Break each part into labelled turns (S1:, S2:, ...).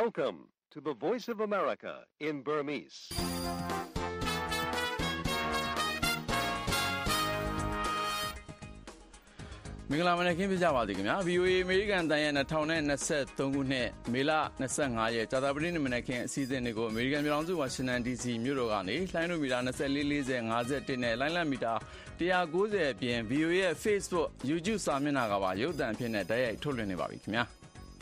S1: Welcome to the Voice of America in Burmese.
S2: ။မင်္ဂလာမနက်ခင်းပြကြပါသည်ခင်ဗျာ VOA အမေရိကန်တန်ရဲ့2023ခုနှစ်မေလ25ရက်ကြာသပတေးနေ့မနက်ခင်းအစီအစဉ်တွေကိုအမေရိကန်ပြည်ထောင်စုဝါရှင်တန် DC မြို့တော်ကနေလှိုင်းတို့မီတာ2440 51နဲ့လိုင်းလံမီတာ190အပြင် VOA ရဲ့ Facebook YouTube စာမျက်နှာကပါရုပ်သံအဖြစ်နဲ့တိုက်ရိုက်ထုတ်လွှင့်နေပါပြီခင်ဗျာ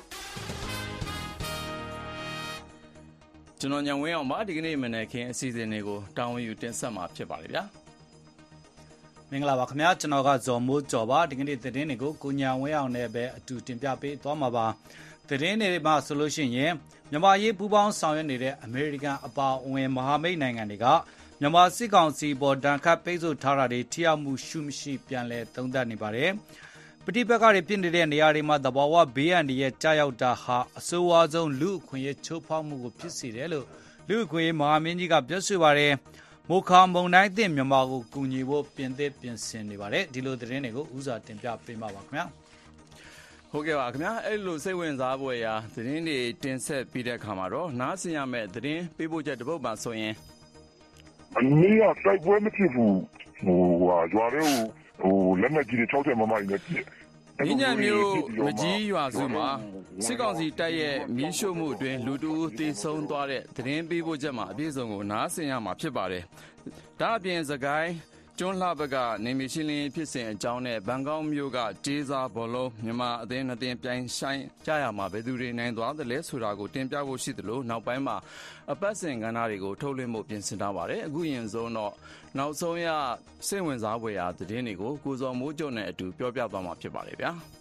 S2: ကျွန်တော်ညဝင်းအောင်ပါဒီကနေ့မနက်ခင်းအစီအစဉ်တွေကိုတာဝန်ယူတင်ဆက်မှာဖြစ်ပါတယ်ဗျာ
S3: မင်္ဂလာပါခင်ဗျာကျွန်တော်ကဇော်မိုးကျော်ပါဒီကနေ့သတင်းတွေကိုကိုညာဝင်းအောင်နဲ့ပဲအတူတင်ပြပေးသွားမှာပါသတင်းတွေမှာဆိုလို့ရှိရင်မြန်မာရေးပူးပေါင်းဆောင်ရွက်နေတဲ့အမေရိကန်အပါအဝင်မဟာမိတ်နိုင်ငံတွေကမြန်မာစစ်ကောင်စီပေါ်ဒဏ်ခတ်ပိတ်ဆို့ထားတာတွေထိရောက်မှုရှိမရှိပြန်လည်သုံးသပ်နေပါတယ်ပဋိပက္ခတွေဖြစ်နေတဲ့နေရာတွေမှာသဘာဝဘေးအန္တရာယ်ကြာရောက်တာဟာအဆိုးဝါးဆုံးလူအခွင့်အရေးချိုးဖောက်မှုကိုဖြစ်စေတယ်လို့လူအခွင့်အရေးမဟာမင်းကြီးကပြောဆိုပါတယ်မိုခါမုံတိုင်းတင်မြန်မာကိုကူညီဖို့ပြင်ဆင်နေပါတယ်ဒီလိုသတင်းတွေကိုဥစားတင်ပြပေးမှာပါခင်ဗျာ
S2: ဟုတ်ကဲ့ပါခင်ဗျာအဲ့လိုစိတ်ဝင်စားဖို့ရာသတင်းတွေတင်ဆက်ပြီးတဲ့အခါမှာတော့နားဆင်ရမယ့်သတင်းပေးပို့ချက်တစ်ပုဒ်ပါဆိုရင်
S4: အနည်းအားတိုက်ပွဲမဖြစ်ဘူးရွာတွေကိုလက်နက်ကြီးတွေ60မမကြီးနဲ့ပြည့်
S2: မြင်းညံမျိုးမကြီးရွာစုမှာစစ်ကောင်စီတပ်ရဲ့မီးရှို့မှုအတွင်းလူတဦးသေဆုံးသွားတဲ့သတင်းပေးပို့ချက်မှာအပြည့်အစုံကိုနားဆင်ရမှာဖြစ်ပါတယ်။ဒါအပြင်စကိုင်းကျွန်းလှဘက်ကနေမီရှင်းလင်းဖြစ်စဉ်အကြောင်းနဲ့ဘန်ကောက်မြို့ကကျေးစားဘောလုံးမြန်မာအသင်းနှစ်သင်းပြိုင်ဆိုင်ကြရမှာဘယ်သူတွေနိုင်သွားသလဲဆိုတာကိုတင်ပြဖို့ရှိသလိုနောက်ပိုင်းမှာအပတ်စဉ်ကဏ္ဍတွေကိုထုတ်လွှင့်ဖို့ပြင်ဆင်ထားပါတယ်။အခုရင်ဆုံးတော့နောက်ဆုံးရစိတ်ဝင်စားဖွယ်ရာသတင်းတွေကိုကိုဇော်မိုးကျော်နဲ့အတူပြောပြသွားမှာဖြစ်ပါတယ်ဗျာ။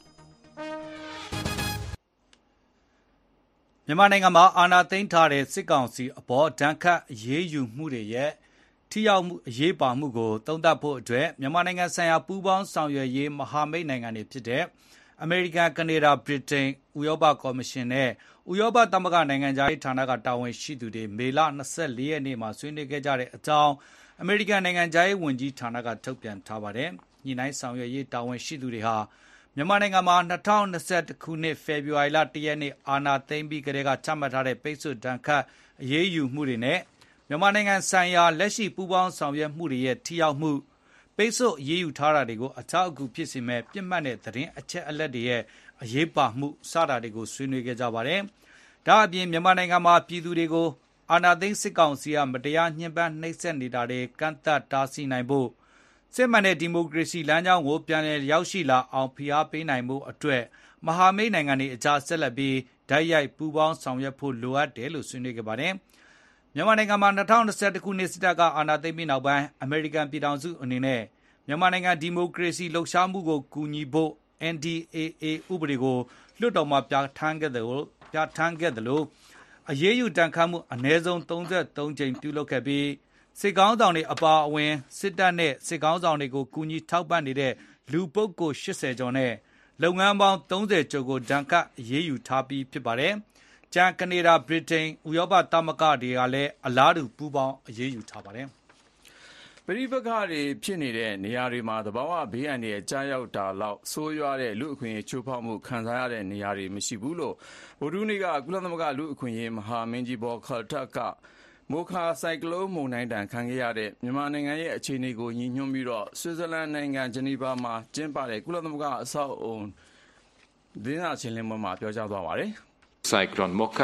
S3: မြန်မာနိုင်ငံမှာအာဏာသိမ်းထားတဲ့စစ်ကောင်စီအပေါ်ဒဏ်ခတ်အရေးယူမှုတွေရဲ့ထိရောက်မှုအရေးပါမှုကိုသုံးသပ်ဖို့အတွက်မြန်မာနိုင်ငံဆိုင်ရာပူးပေါင်းဆောင်ရွက်ရေးမဟာမိတ်နိုင်ငံတွေဖြစ်တဲ့အမေရိကန်ကနေဒါဗြိတိန်ဥရောပကော်မရှင်နဲ့ဥရောပသမဂ္ဂနိုင်ငံခြားရေးဌာနကတာဝန်ရှိသူတွေမေလ24ရက်နေ့မှာဆွေးနွေးခဲ့ကြတဲ့အကြောင်းအမေရိကန်နိုင်ငံခြားရေးဝန်ကြီးဌာနကထုတ်ပြန်ထားပါတယ်။ညီနိုင်ဆောင်ရွက်ရေးတာဝန်ရှိသူတွေဟာမြန်မာနိုင်ငံမှာ2021ခုနှစ်ဖေဖော်ဝါရီလ1ရက်နေ့အာဏာသိမ်းပြီးကတည်းကချမှတ်ထားတဲ့ပိတ်ဆို့ဒဏ်ခတ်အရေးယူမှုတွေနဲ့မြန်မာနိုင်ငံဆိုင်ရာလက်ရှိပူးပေါင်းဆောင်ရွက်မှုတွေရဲ့ထိရောက်မှုပိတ်ဆို့အရေးယူထားတာတွေကိုအထောက်အကူဖြစ်စေမဲ့ပြစ်မှတ်တဲ့သတင်းအချက်အလက်တွေရဲ့အရေးပါမှုစတာတွေကိုဆွေးနွေးခဲ့ကြပါတယ်။ဒါအပြင်မြန်မာနိုင်ငံမှာပြည်သူတွေကိုအာဏာသိမ်းစစ်ကောင်စီကမတရားညှဉ်းပန်းနှိပ်စက်နေတာတွေကန့်သတ်တားဆီးနိုင်ဖို့စစ်မှန်တဲ့ဒီမိုကရေစီလမ်းကြောင်းကိုပြန်လည်ရောက်ရှိလာအောင်ဖိအားပေးနိုင်မှုအတွက်မဟာမိတ်နိုင်ငံတွေအကြားဆက်လက်ပြီးဓာတ်ရိုက်ပူးပေါင်းဆောင်ရွက်ဖို့လိုအပ်တယ်လို့ဆွေးနွေးခဲ့ပါတယ်။မြန်မာနိုင်ငံမှာ2021ခုနှစ်စစ်တပ်ကအာဏာသိမ်းပြီးနောက်ပိုင်းအမေရိကန်ပြည်ထောင်စုအနေနဲ့မြန်မာနိုင်ငံဒီမိုကရေစီလှုပ်ရှားမှုကိုကူညီဖို့ NDAA ဥပဒေကိုလွှတ်တော်မှာပြဋ္ဌာန်းခဲ့တယ်လို့အရေးယူတန်ခတ်မှုအနည်းဆုံး33ကြိမ်ပြုလုပ်ခဲ့ပြီးစစ်ကောင်းဆောင်တွေအပါအဝင်စစ်တပ်နဲ့စစ်ကောင်းဆောင်တွေကိုကူညီထောက်ပံ့နေတဲ့လူပုဂ္ဂိုလ်80ကျော်နဲ့လုပ်ငန်းပေါင်း30ကျော်ကိုဒဏ်ခတ်အရေးယူထားပြီးဖြစ်ပါတယ်။ကျန်ကနေဒါဗြိတိန်ဥရောပသမဂ္ဂတွေကလည်းအလားတူပူးပေါင်းအရေးယူထားပါတယ်
S2: ။ပဋိပက္ခတွေဖြစ်နေတဲ့နေရာတွေမှာသဘာဝဘေးအန္တရာယ်ကြားရောက်တာလောက်ဆိုးရွားတဲ့လူအခွင့်အရေးချိုးဖောက်မှုခံစားရတဲ့နေရာတွေမရှိဘူးလို့ဗုဒ္ဓနေ့ကကုလသမဂ္ဂလူအခွင့်အရေးမဟာမင်းကြီးဘော်ခါထက်ကမိုခါဆိုင်ကလုန်းမုန်တိုင်းတန်ခံခဲ့ရတဲ့မြန်မာနိုင်ငံရဲ့အခြေအနေကိုညှိနှိုင်းပြီးတော့ဆွစ်ဇာလန်နိုင်ငံဂျနီဗာမှာကျင်းပတဲ့ကုလသမဂ္ဂအဆောက်အုံဒေသချင်းလင်းပွဲမှာပြောကြားသွားပါတယ်။
S5: Cyclone Mocha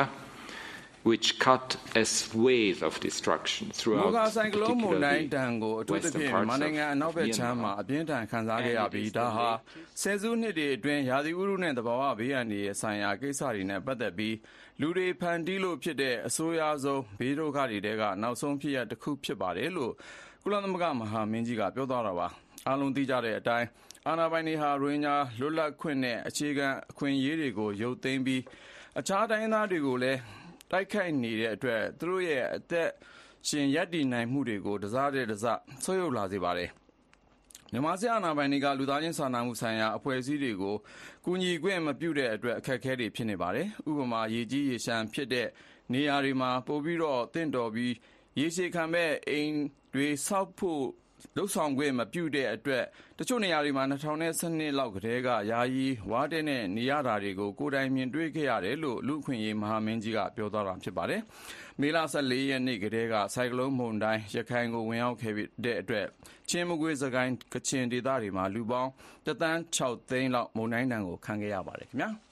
S5: which cut a wave of destruction throughout
S2: မိုခါဆိုင်ကလုန်းမုန်တိုင်းတန်ကိုအထူးသဖြင့်မြန်မာနိုင်ငံအနောက်ဘက်ခြမ်းမှာအပြင်းထန်ခံစားခဲ့ရပြီးဒါဟာဆယ်စုနှစ်တွေအတွင်းရာသီဥတုနဲ့သဘာဝဘေးအန္တရာယ်ဆိုင်ရာကိစ္စတွေနဲ့ပတ်သက်ပြီးလူတွေဖန်တီးလို့ဖြစ်တဲ့အဆိုးရွားဆုံးဘေးဒုက္ခတွေတဲကနောက်ဆုံးဖြစ်ရတစ်ခုဖြစ်ပါတယ်လို့ကုလသမဂ္ဂမဟာမင်းကြီးကပြောသွားတာပါအားလုံးသိကြတဲ့အတိုင်းအာဏာပိုင်တွေဟာရိုဟင်ဂျာလွတ်လပ်ခွင့်နဲ့အခြေခံအခွင့်အရေးတွေကိုရုပ်သိမ်းပြီးအခြားတိုင်းသားတွေကိုလည်းတိုက်ခိုက်နေတဲ့အတွက်သူတို့ရဲ့အသက်ရှင်ရပ်တည်နိုင်မှုတွေကိုတစားတဲ့တစားဆွေးရုပ်လာစေပါတယ်မြန်မာစစ်အာဏာပိုင်တွေကလူသားချင်းစာနာမှုဆိုင်ရာအဖွဲ့အစည်းတွေကိုကူညီခွင့်မပြုတဲ့အတွက်အခက်အခဲတွေဖြစ်နေပါတယ်။ဥပမာရေကြီးရေရှမ်းဖြစ်တဲ့နေရာတွေမှာပို့ပြီးတော့တင့်တော်ပြီးရေရှည်ခံမဲ့အိမ်တွေဆောက်ဖို့လှုပ်ဆောင်ခွင့်မပြုတဲ့အတွက်တချို့နေရာတွေမှာ2012လောက်ကတည်းကယာယီဝါးတဲ့နဲ့နေရတာတွေကိုကိုယ်တိုင်မြင်တွေ့ခဲ့ရတယ်လို့လူ့အခွင့်အရေးမဟာမင်းကြီးကပြောသွားတာဖြစ်ပါတယ်။မေလ14ရက်နေ့ကတည်းကဆိုင်ကလုန်းမုန်တိုင်းရခိုင်ကိုဝင်ရောက်ခဲ့တဲ့အတွက်ချင်းမကွေးစကိုင်းကချင်ဒေသတွေမှာလူပေါင်း1.6 သိန်းလောက်မုန်တိုင်းဒဏ်ကိုခံခဲ့ရပါတယ်ခင်ဗျာ။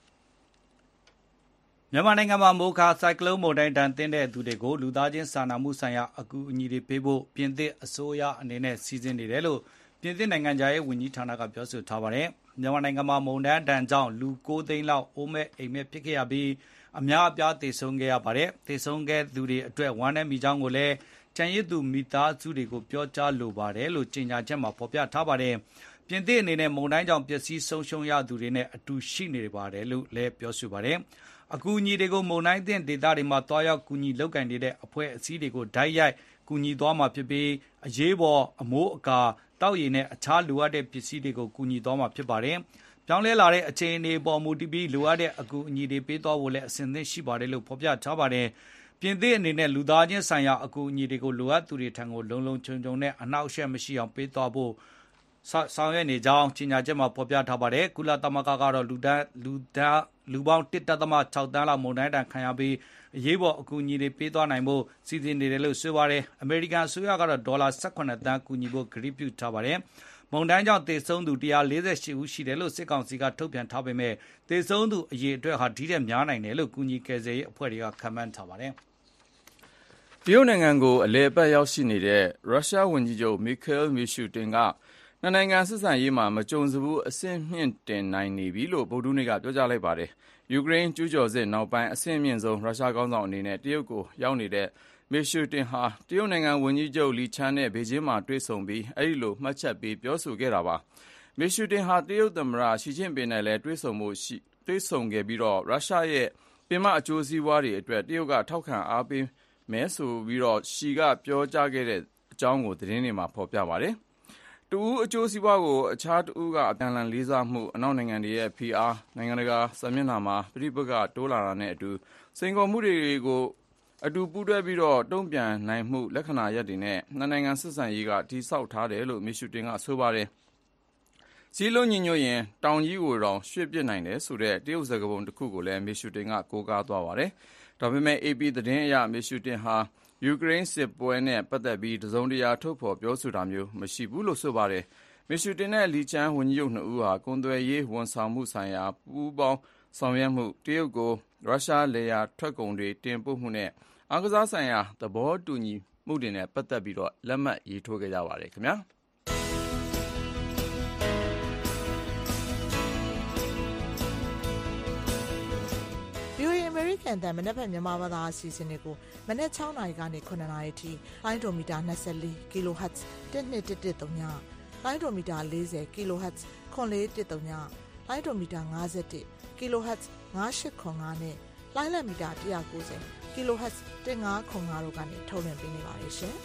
S3: မြန်မာနိုင်ငံမှာမိုခါဆိုင်ကလုန်းမုန်တိုင်းတန်တင်းတဲ့သူတွေကိုလူသားချင်းစာနာမှုဆိုင်ရာအကူအညီတွေပေးဖို့ပြင်သစ်အစိုးရအနေနဲ့စီစဉ်နေတယ်လို့ပြင်သစ်နိုင်ငံသားရေးဝန်ကြီးဌာနကပြောဆိုထားပါတယ်။မြန်မာနိုင်ငံမှာမုန်တိုင်းတန်ကြောင့်လူ9 သိန်းလောက်အိုးမဲ့အိမ်မဲ့ဖြစ်ခဲ့ရပြီးအများအပြားသေဆုံးခဲ့ရပါတယ်။သေဆုံးခဲ့သူတွေအတွက်ဝမ်းနည်းမိကြောင်းကိုလည်းကျန်ရစ်သူမိသားစုတွေကိုပြောကြားလိုပါတယ်လို့ကြေညာချက်မှာဖော်ပြထားပါတယ်။ပြင်သစ်အနေနဲ့မုန်တိုင်းကြောင့်ပျက်စီးဆုံးရှုံးရသူတွေနဲ့အတူရှိနေပါတယ်လို့လည်းပြောဆိုပါတယ်။အကူအညီတွေကိုမုန်တိုင်းသင့်ဒေသတွေမှာတွားရောက်ကူညီလုပ်ကင်နေတဲ့အဖွဲ့အစည်းတွေကိုဓာတ်ရိုက်ကူညီသွားမှာဖြစ်ပြီးအရေးပေါ်အမိုးအကာတောက်ရည်နဲ့အခြားလိုအပ်တဲ့ပစ္စည်းတွေကိုကူညီသွားမှာဖြစ်ပါတယ်။ပြောင်းလဲလာတဲ့အခြေအနေပေါ်မူတည်ပြီးလိုအပ်တဲ့အကူအညီတွေပေးသွားဖို့လည်းအစဉ်သင့်ရှိပါတယ်လို့ဖော်ပြထားပါတယ်။ပြင်သစ်အနေနဲ့လူသားချင်းဆိုင်ရာအကူအညီတွေကိုလိုအပ်သူတွေထံကိုလုံလုံခြုံခြုံနဲ့အနှောက်အယှက်မရှိအောင်ပေးသွားဖို့ဆောင်ရွက်နေကြောင်းကြေညာချက်မှာဖော်ပြထားပါတယ်။ကုလသမဂ္ဂကတော့လူပေါင်း 1.6 သန်းလောက်မုန်တိုင်းဒဏ်ခံရပြီးအရေးပေါ်အကူအညီတွေပေးသွားနိုင်ဖို့စီစဉ်နေတယ်လို့ဆိုပါတယ်။အမေရိကန်အစိုးရကတော့ဒေါ်လာ18 သန်းကူညီဖို့ကတိပြုထားပါတယ်။မုန်တိုင်းကြောင့်သေဆုံးသူ148ဦးရှိတယ်လို့စစ်ကောင်စီကထုတ်ပြန်ထားပေမဲ့သေဆုံးသူအရေအတွက်ဟာဒီထက်များနိုင်တယ်လို့ကူညီကယ်ဆယ်ရေးအဖွဲ့တွေကခန့်မှန်းထားပါတယ်
S2: ။တရုတ်နိုင်ငံကိုအလဲအပတ်ရောက်ရှိနေတဲ့ရုရှားဝန်ကြီးချုပ်မီခဲလ်မီရှူတင်ကနှစ်နိုင်ငံဆက်ဆံရေးမှာမကြုံစဘူးအဆင့်မြင့်တင်နိုင်နေပြီလို့ဗုဒ္ဓနေ့ကပြောကြားလိုက်ပါတယ်။ယူကရိန်းကျူးကျော်စစ်နောက်ပိုင်းအဆင့်မြင့်ဆုံးရုရှားခေါင်းဆောင်အနေနဲ့တရုတ်ကိုရောက်နေတဲ့မီရှူတင်ဟာတရုတ်နိုင်ငံဝန်ကြီးချုပ်လီချန်နဲ့ဘေကျင်းမှာတွေ့ဆုံပြီးအဲဒီလိုမှတ်ချက်ပေးပြောဆိုခဲ့တာပါ။မီရှူတင်ဟာတရုတ်သမ္မတရှီကျင့်ပင်နဲ့လည်းတွေ့ဆုံခဲ့ပြီးတော့ရုရှားရဲ့ပင်မအကျိုးစီးပွားတွေအတွက်တရုတ်ကထောက်ခံအားပေးမယ်ဆိုပြီးတော့ရှီကပြောကြားခဲ့တဲ့အကြောင်းကိုသတင်းတွေမှာဖော်ပြပါတယ်။တဦးအကျိုးစီးပွားကိုအခြားတဦးကအပြန်အလှန်လေးစားမှုအနောက်နိုင်ငံတွေရဲ့ဖိအားနိုင်ငံတကာစာမျက်နှာမှာပြိပက္ခတိုးလာတာနဲ့အတူစိန်ခေါ်မှုတွေကိုအတူပူးတွဲပြီးတော့တုံ့ပြန်နိုင်မှုလက္ခဏာရပ်တွေနဲ့နှစ်နိုင်ငံဆက်ဆံရေးကတိဆောက်ထားတယ်လို့မီရှူတင်ကဆိုပါတယ်။စီးလုံးညီညွတ်ရင်တောင်ကြီးကိုတောင်ရွှေ့ပစ်နိုင်တယ်ဆိုတဲ့တရုတ်စကားပုံတစ်ခုကိုလည်းမီရှူတင်ကကိုးကားသွားပါတယ်။ဒါပေမဲ့ AP သတင်းအရမီရှူတင်ဟာယူကရိန်းစစ်ပွဲနဲ့ပတ်သက်ပြီးတစုံတရာထုတ်ဖော်ပြောဆိုတာမျိုးမရှိဘူးလို့ဆိုပါတယ်။မီရှူတင်နဲ့လီချန်ဝန်ကြီးချုပ်နှစ်ဦးဟာကုန်သွယ်ရေးဝန်ဆောင်မှုဆိုင်ရာပူးပေါင်းဆောင်ရွက်မှုတရုတ်ကိုရုရှားလေယာထွက်ကုန်တွေတင်ပို့မှုနဲ့အားကစားဆိုင်ရာသဘောတူညီမှုတွေနဲ့ပတ်သက်ပြီးတော့လက်မှတ်ရေးထိုးခဲ့ကြပါတယ်ခင်ဗျာ။
S6: အမေရိကန်တန်မနက်ဖြန်မြန်မာဘာသာအစီအစဉ်တွေကိုမနက်6 နာရီကနေ9 နာရီထိလိုင်းဒိုမီတာ24 kHz 1213ညလိုင်းဒိုမီတာ40 kHz 9413ညလိုင်းဒိုမီတာ51 kHz 9805နဲ့လိုင်းလက်မီတာ190 kHz 1505တို့ကနေထုတ်လွှင့်ပေးနေပါတယ်ရှင်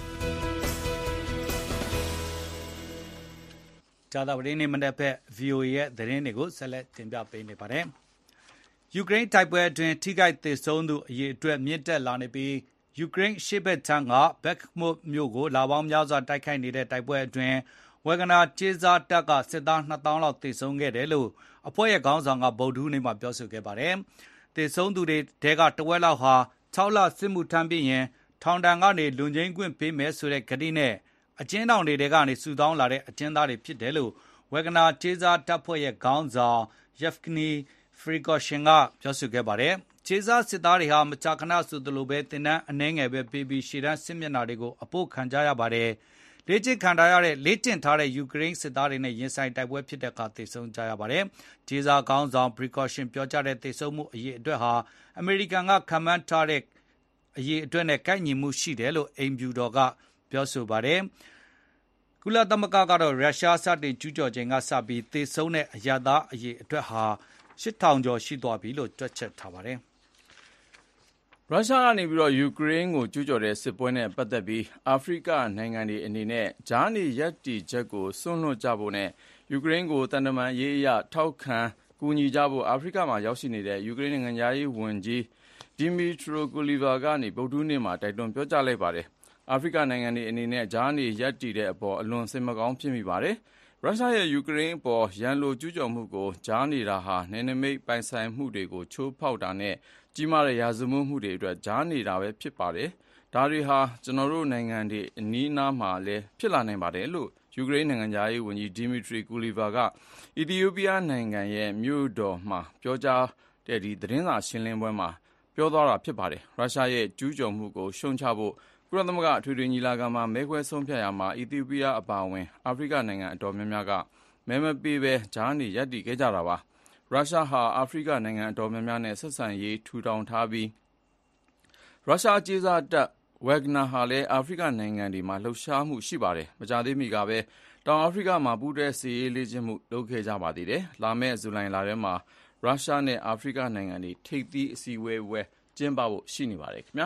S3: ။ကြာသပတေးနေ့မနက်ဖြန် VOA ရဲ့သတင်းတွေကိုဆက်လက်တင်ပြပေးနေပါတယ်။ယူကရိန်းတိုက်ပွဲအတွင်းထိခိုက်သေဆုံးသူအရေအတွက်မြင့်တက်လာနေပြီးယူကရိန်းရှေ့ဘက်ခြမ်းကဘက်မုတ်မြို့ကိုလာပေါင်းများစွာတိုက်ခိုက်နေတဲ့တိုက်ပွဲအတွင်းဝဂနာကျေးစားတပ်ကစစ်သား2000လောက်သေဆုံးခဲ့တယ်လို့အဖွဲ့ရဲ့ခေါင်းဆောင်ကဗုဒ္ဓဟူးနေ့မှာပြောဆိုခဲ့ပါတယ်။သေဆုံးသူတွေထဲကတဝက်လောက်ဟာ6လစစ်မှုထမ်းပြီးရင်ထောင်ဒဏ်ကနေလွန်ကျင်းခွင့်ပေးမယ်ဆိုတဲ့ကတိနဲ့အကျဉ်းထောင်တွေကနေစုဆောင်းလာတဲ့အကျဉ်းသားတွေဖြစ်တယ်လို့ဝဂနာကျေးစားတပ်ဖွဲ့ရဲ့ခေါင်းဆောင်ယက်ဖကနီဖရီကောရှင်ကပြောဆိုခဲ့ပါတယ်။ခြေစားစစ်သားတွေဟာမကြာခဏဆိုသလိုပဲတင်တန်းအနှဲငယ်ပဲပေးပြီးရှေ့တန်းစစ်မျက်နှာတွေကိုအပို့ခံကြရပါတယ်။လေ့ကျင့်ထားတဲ့ယူကရိန်းစစ်သားတွေနဲ့ရင်ဆိုင်တိုက်ပွဲဖြစ်တဲ့အခါသေဆုံးကြရပါတယ်။ခြေစားကောင်းဆောင်ဖရီကောရှင်ပြောကြားတဲ့သေဆုံးမှုအရေးအတွက်ဟာအမေရိကန်ကခန့်မှန်းထားတဲ့အရေးအတွက်နဲ့ကိုက်ညီမှုရှိတယ်လို့အိမ်ဖြူတော်ကပြောဆိုပါတယ်။ကုလသမဂ္ဂကတော့ရုရှားစတင်ကျူးကျော်ချိန်ကစပြီးသေဆုံးတဲ့အရသားအရေးအတွက်ဟာ8000ကျော်ရှိသွားပြီလို့တွက်ချက်ထားပါတယ်
S2: ။ရုရှားကနေပြီးတော့ယူကရိန်းကိုကျူးကျော်တဲ့စစ်ပွဲနဲ့ပတ်သက်ပြီးအာဖရိကနိုင်ငံတွေအနေနဲ့ဂျာနေရပ်တည်ချက်ကိုစွန့်လွတ်ကြဖို့နဲ့ယူကရိန်းကိုတန်တမာရေးအရထောက်ခံကူညီကြဖို့အာဖရိကမှာရောက်ရှိနေတဲ့ယူကရိန်းနိုင်ငံသားရေးဝန်ကြီးဒီမီထရိုကူလီဗာကနေဗုဒ္ဓနေ့မှာတိုက်တွန်းပြောကြားလိုက်ပါတယ်။အာဖရိကနိုင်ငံတွေအနေနဲ့ကြားနေရပ်တည်တဲ့အပေါ်အလွန်စိတ်မကောင်းဖြစ်မိပါတယ်။ရုရှားရဲ့ယူကရိန်းအပေါ်ရန်လိုကျူးကျော်မှုကိုကြားနေတာဟာနယ်နိမိတ်ပိုင်ဆိုင်မှုတွေကိုချိုးဖောက်တာနဲ့ကြီးမားတဲ့ရာဇဝတ်မှုတွေအတွက်ကြားနေတာပဲဖြစ်ပါတယ်။ဒါတွေဟာကျွန်တော်တို့နိုင်ငံတွေအနီးအနားမှာလည်းဖြစ်လာနိုင်ပါတယ်လို့ယူကရိန်းနိုင်ငံသားရေးဝန်ကြီးဒီမီထရီကူလီဗာကအီသီယိုးပီးယားနိုင်ငံရဲ့မြို့တော်မှာပြောကြားတဲ့သတင်းစာရှင်းလင်းပွဲမှာပြောသွားတာဖြစ်ပါတယ်။ရုရှားရဲ့ကျူးကျော်မှုကိုရှုံချဖို့ကုလသမဂ္ဂအထွေထွေညီလာခံမှာမဲခွဲဆုံးဖြတ်ရာမှာအီသီယိုးပီးယားအပါအဝင်အာဖရိကနိုင်ငံအတော်များများကမဲမပေးဘဲကြားနေရပ်တည်ခဲ့ကြတာပါ။ရုရှားဟာအာဖရိကနိုင်ငံအတော်များများနဲ့ဆက်ဆံရေးထူထောင်ထားပြီးရုရှားကြေးစားတပ်ဝက်ဂနာဟာလည်းအာဖရိကနိုင်ငံတွေမှာလှုပ်ရှားမှုရှိပါတယ်။မကြာသေးမီကပဲတောင်အာဖရိကမှာပူးတွဲစစ်ရေးလေ့ကျင့်မှုလုပ်ခဲ့ကြပါသေးတယ်။လာမယ့်ဇူလိုင်လထဲမှာရုရှားနဲ့အာဖရိကနိုင်ငံတွေထိပ်သီးအစည်းအဝေးကျင်းပဖို့ရှိနေပါတယ်ခင်ဗျာ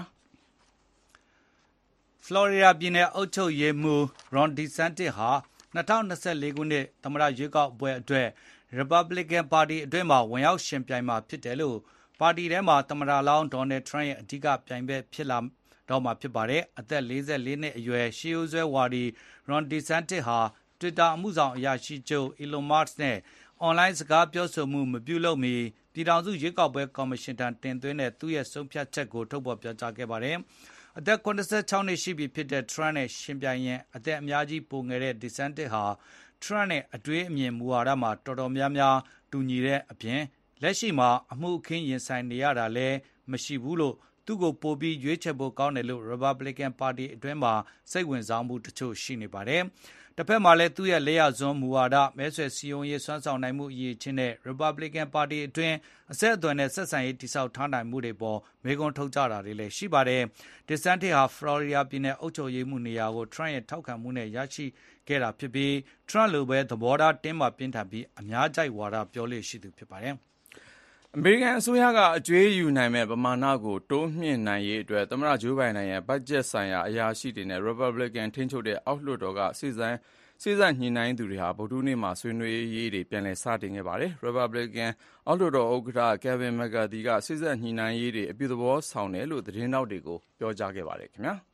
S3: ဖလော်ရီဒါပြည်နယ်အုပ်ချုပ်ရေးမှူးရွန်ဒီဆန်တစ်ဟာ2024ခုနှစ်သမ္မတရွေးကောက်ပွဲအတွက်ရီပတ်ဘလစ်ကန်ပါတီအတွင်းမှာဝင်ရောက်ရှင်ပြိုင်မှာဖြစ်တယ်လို့ပါတီထဲမှာသမ္မတလောင်းဒေါ်နယ်ထရန့်ရဲ့အဓိကပြိုင်ဘက်ဖြစ်လာတော့မှာဖြစ်ပါတယ်။အသက်44နှစ်အရွယ်ရှေးရိုးစွဲဝါဒီရွန်ဒီဆန်တစ်ဟာ Twitter အမှုဆောင်အရာရှိချုပ် Elon Musk နဲ့အွန်လိုင်းစကားပြောဆိုမှုမပြုလုပ်မီပြည်ထောင်စုရွေးကောက်ပွဲကော်မရှင်ထံတင်သွင်းတဲ့သူ့ရဲ့ဆုံးဖြတ်ချက်ကိုထုတ်ဖော်ပြောကြားခဲ့ပါတယ်။အသက်86နှစ်ရှိပြီဖြစ်တဲ့ထရန့်နဲ့ရှင်ပြိုင်ရင်အသက်အများကြီးပိုငယ်တဲ့ဒီဆန်တစ်ဟာထရန့်နဲ့အတွေးအမြင်မူဝါဒမှာတော်တော်များများတူညီတဲ့အပြင်လက်ရှိမှာအမှုအခင်းရင်ဆိုင်နေရတာလည်းမရှိဘူးလို့သူ့ကိုပိုပြီးရွေးချယ်ဖို့ကောင်းတယ်လို့ Republican ပါတီအတွင်းမှာစိတ်ဝင်စားမှုတချို့ရှိနေပါတယ်။တစ်ဖက်မှာလည်းသူ့ရဲ့လက်ရစွန်းမူဝါဒမဲဆွယ်စည်းရုံးရေးစွမ်းဆောင်နိုင်မှုအရေးချင်းနဲ့ Republican ပါတီအတွင်းအဆက်အသွယ်နဲ့ဆက်ဆံရေးတိစောက်ထားနိုင်မှုတွေပေါ်မေးခွန်းထုတ်ကြတာတွေလည်းရှိပါတယ်။ဒီဆန်တစ်ဟာဖလော်ရီဒါပြည်နယ်အုပ်ချုပ်ရေးမှူးနေရာကိုထရန့်ရဲ့ထောက်ခံမှုနဲ့ရရှိခဲ့တာဖြစ်ပြီးထရန့်လိုပဲသဘောထားတင်းမာပြင်းထန်ပြီးအများကြိုက်ဝါဒပြောလေ့ရှိသူဖြစ်ပါတယ်။
S2: အမေရိကန်အစိုးရကအကျွေးယူနိုင်မဲ့ပမာဏကိုတိုးမြှင့်နိုင်ရေးအတွက်သမ္မတဂျိုးဘိုင်ဒန်ရဲ့ဘတ်ဂျက်ဆိုင်ရာအရာရှိတွေနဲ့ Republican ထိန်းချုပ်တဲ့အောက်လွှတ်တော်ကစေ့စပ်ညှိနှိုင်းသူတွေဟာဗုဒ္ဓဟူးနေ့မှာဆွေးနွေးရေးတွေပြန်လည်စတင်ခဲ့ပါတယ်။ Republican အောက်လွှတ်တော်ဥက္ကဋ္ဌ Kevin McCarthy ကစေ့စပ်ညှိနှိုင်းရေးတွေအပြုသဘောဆောင်တယ်လို့သတင်းထောက်တွေကိုပြောကြားခဲ့ပါတယ်ခင်ဗျာ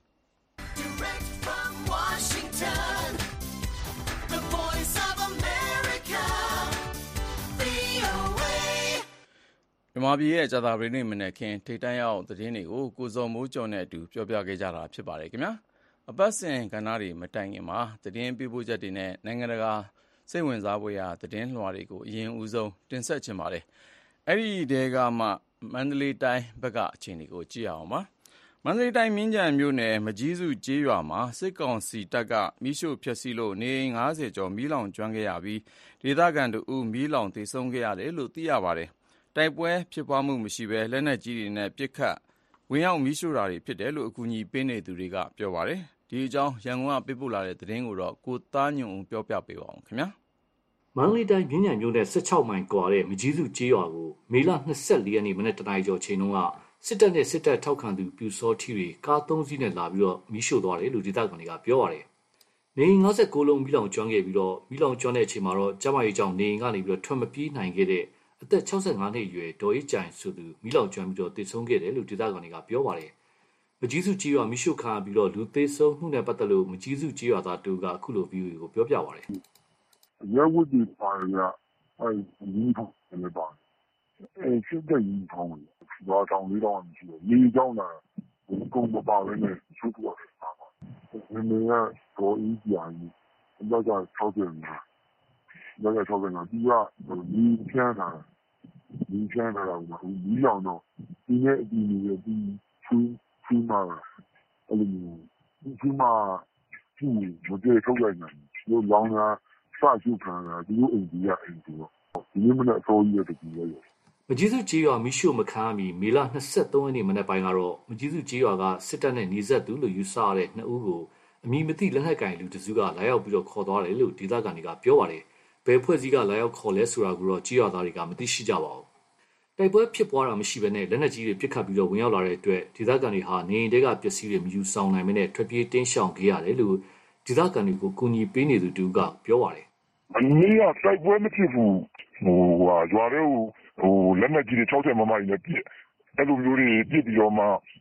S2: မြန်မာပြည်ရဲ့ကြာသပတေးနေ့မနက်ခင်းထိပ်တန်းရောက်သတင်းတွေကိုကိုဇော်မိုးကျော်နဲ့အတူပြောပြခဲ့ကြတာဖြစ်ပါတယ်ခင်ဗျာအပတ်စဉ်ကဏ္ဍတွေမတိုင်ခင်မှာသတင်းပေးပို့ချက်တွေနဲ့နိုင်ငံတကာစိတ်ဝင်စားဖွယ်ရာသတင်းလွှာတွေကိုအရင်ဦးဆုံးတင်ဆက်ချင်ပါတယ်အဲ့ဒီတဲကမှမန္တလေးတိုင်းဘက်ကအခြေအနေကိုကြည့်အောင်ပါမန္တလေးတိုင်းမြင်းခြံမြို့နယ်မကြီးစုကျေးရွာမှာစစ်ကောင်စီတပ်ကမီးရှို့ဖျက်ဆီးလို့နေအိမ်90ကျော်မီးလောင်ကျွမ်းခဲ့ရပြီးဒေသခံတို့မီးလောင်သေဆုံးခဲ့ရတယ်လို့သိရပါတယ်တိုက်ပွဲဖြစ်ပွားမှုမရှိဘဲလက်နက်ကြီးတွေနဲ့ပစ်ခတ်ဝင်ရောက်မီးရှို့တာတွေဖြစ်တယ်လို့အကူအညီပေးနေသူတွေကပြောပါတယ်ဒီအကြောင်းရန်ကုန်ကပေးပို့လာတဲ့သတင်းကိုတော့ကိုသားညွန့်ဦးပြောပြပေးပါအောင်ခင်ဗျာ
S7: မန္တလေးတိုင်းမြင်းခြံမြို့နယ်16မိုင်ကွာတဲ့မကြီးစုကျေးရွာကိုမေလ24ရက်နေ့မနေ့တနင်္လာရီကျော်ချိန်တုန်းကစစ်တပ်နဲ့စစ်တပ်ထောက်ခံသူပြူစောထီတွေကား3စီးနဲ့လာပြီးတော့မီးရှို့သွားတယ်လို့ဒေသခံတွေကပြောပါတယ်နေအိမ်59လုံးမီးလောင်ကျွမ်းခဲ့ပြီးတော့မီးလောင်ကျွမ်းတဲ့အချိန်မှာတော့ကျမကြီးကြောင့်နေအိမ်ကနေပြီးတော့ထွက်မပြေးနိုင်ခဲ့တဲ့အသက်65နှစ်အရွယ်ဒေါ်အေးကြိုင်ဆိုသူမီးလောင်ကျွမ်းပြီးတော့သေဆုံးခဲ့တယ်လို့ဒေသခံတွေကပြောပါတယ်မကြီးစုကြီးရွာမီးရှို့ခံပြီးတော့လူသေဆုံးမှုနဲ့ပတ်သက်လို့မကြီးစုကြီးရွာသားတူကအခုလို view ကိုပြောပြပါတယ်
S4: ရဲဝတ်တွေပါရအဲဒီယူဖို့လည်းပါစစ်တဲ့ယူဖို့ရွာတောင်လေးတောင်မရှိဘူးလေကြောင်းလာကုန်မပါဘဲနဲ့ရှို့သွားတယ်ပါနည်းနည်းကတော့အေးကြိုင်ဘက်က60နေဘက်က60နာဒီကဒီချမ်းတာတော့ဒီလောင်တော့ဒီနေ့အဒီနေ့ဒီချူမာအဲ့လိုချူမာချူမတဲ့ထုတ်လိုက်နေလို့လောင်တာစရှုခံတာဒီလိုအိမ်ကြီးရအိမ်ကြီးတော့ဒီနေ့မနေ့အစိုးရတကြီးရဲ့
S7: မကြီးစုကြီးရွာမီးရှို့မခံမီမေလ23ရက်နေ့မနေ့ပိုင်းကတော့မကြီးစုကြီးရွာကစစ်တပ်နဲ့နေဆက်သူလို့ယူဆရတဲ့နှစ်ဦးကိုအမည်မသိလက်နက်ကင်လူတစုကလာရောက်ပြီးတော့ခေါ်သွားတယ်လို့ဒေသခံတွေကပြောပါတယ်ဘယ်ဖွဲ့စည်းကလာရောက်ခေါ်လဲဆိုတာကိုတော့ကြီးရွာသားတွေကမသိရှိကြပါဘူးတိုက်ပွဲဖြစ်ပွားတာမရှိဘဲနဲ့လက်နက်ကြီးတွေပစ်ခတ်ပြီးတော့ဝင်ရောက်လာတဲ့အတွက်ဒေသခံတွေဟာနေအိမ်တွေကပစ္စည်းတွေမယူဆောင်နိုင်မနဲ့ထွက်ပြေးတင်းရှောင်ခဲ့ရတယ်လို့ဒေသခံတွေကိုကူညီပေးနေသူတူကပြောပါတယ်
S4: အနည်းကတိုက်ပွဲမဖြစ်ဘူးရွာတွေကိုလက်နက်ကြီးတွေ60မမကြီးနဲ့ပြစ်အဲ့လိုမျိုးတွေပြစ်ပြီးတော့မှ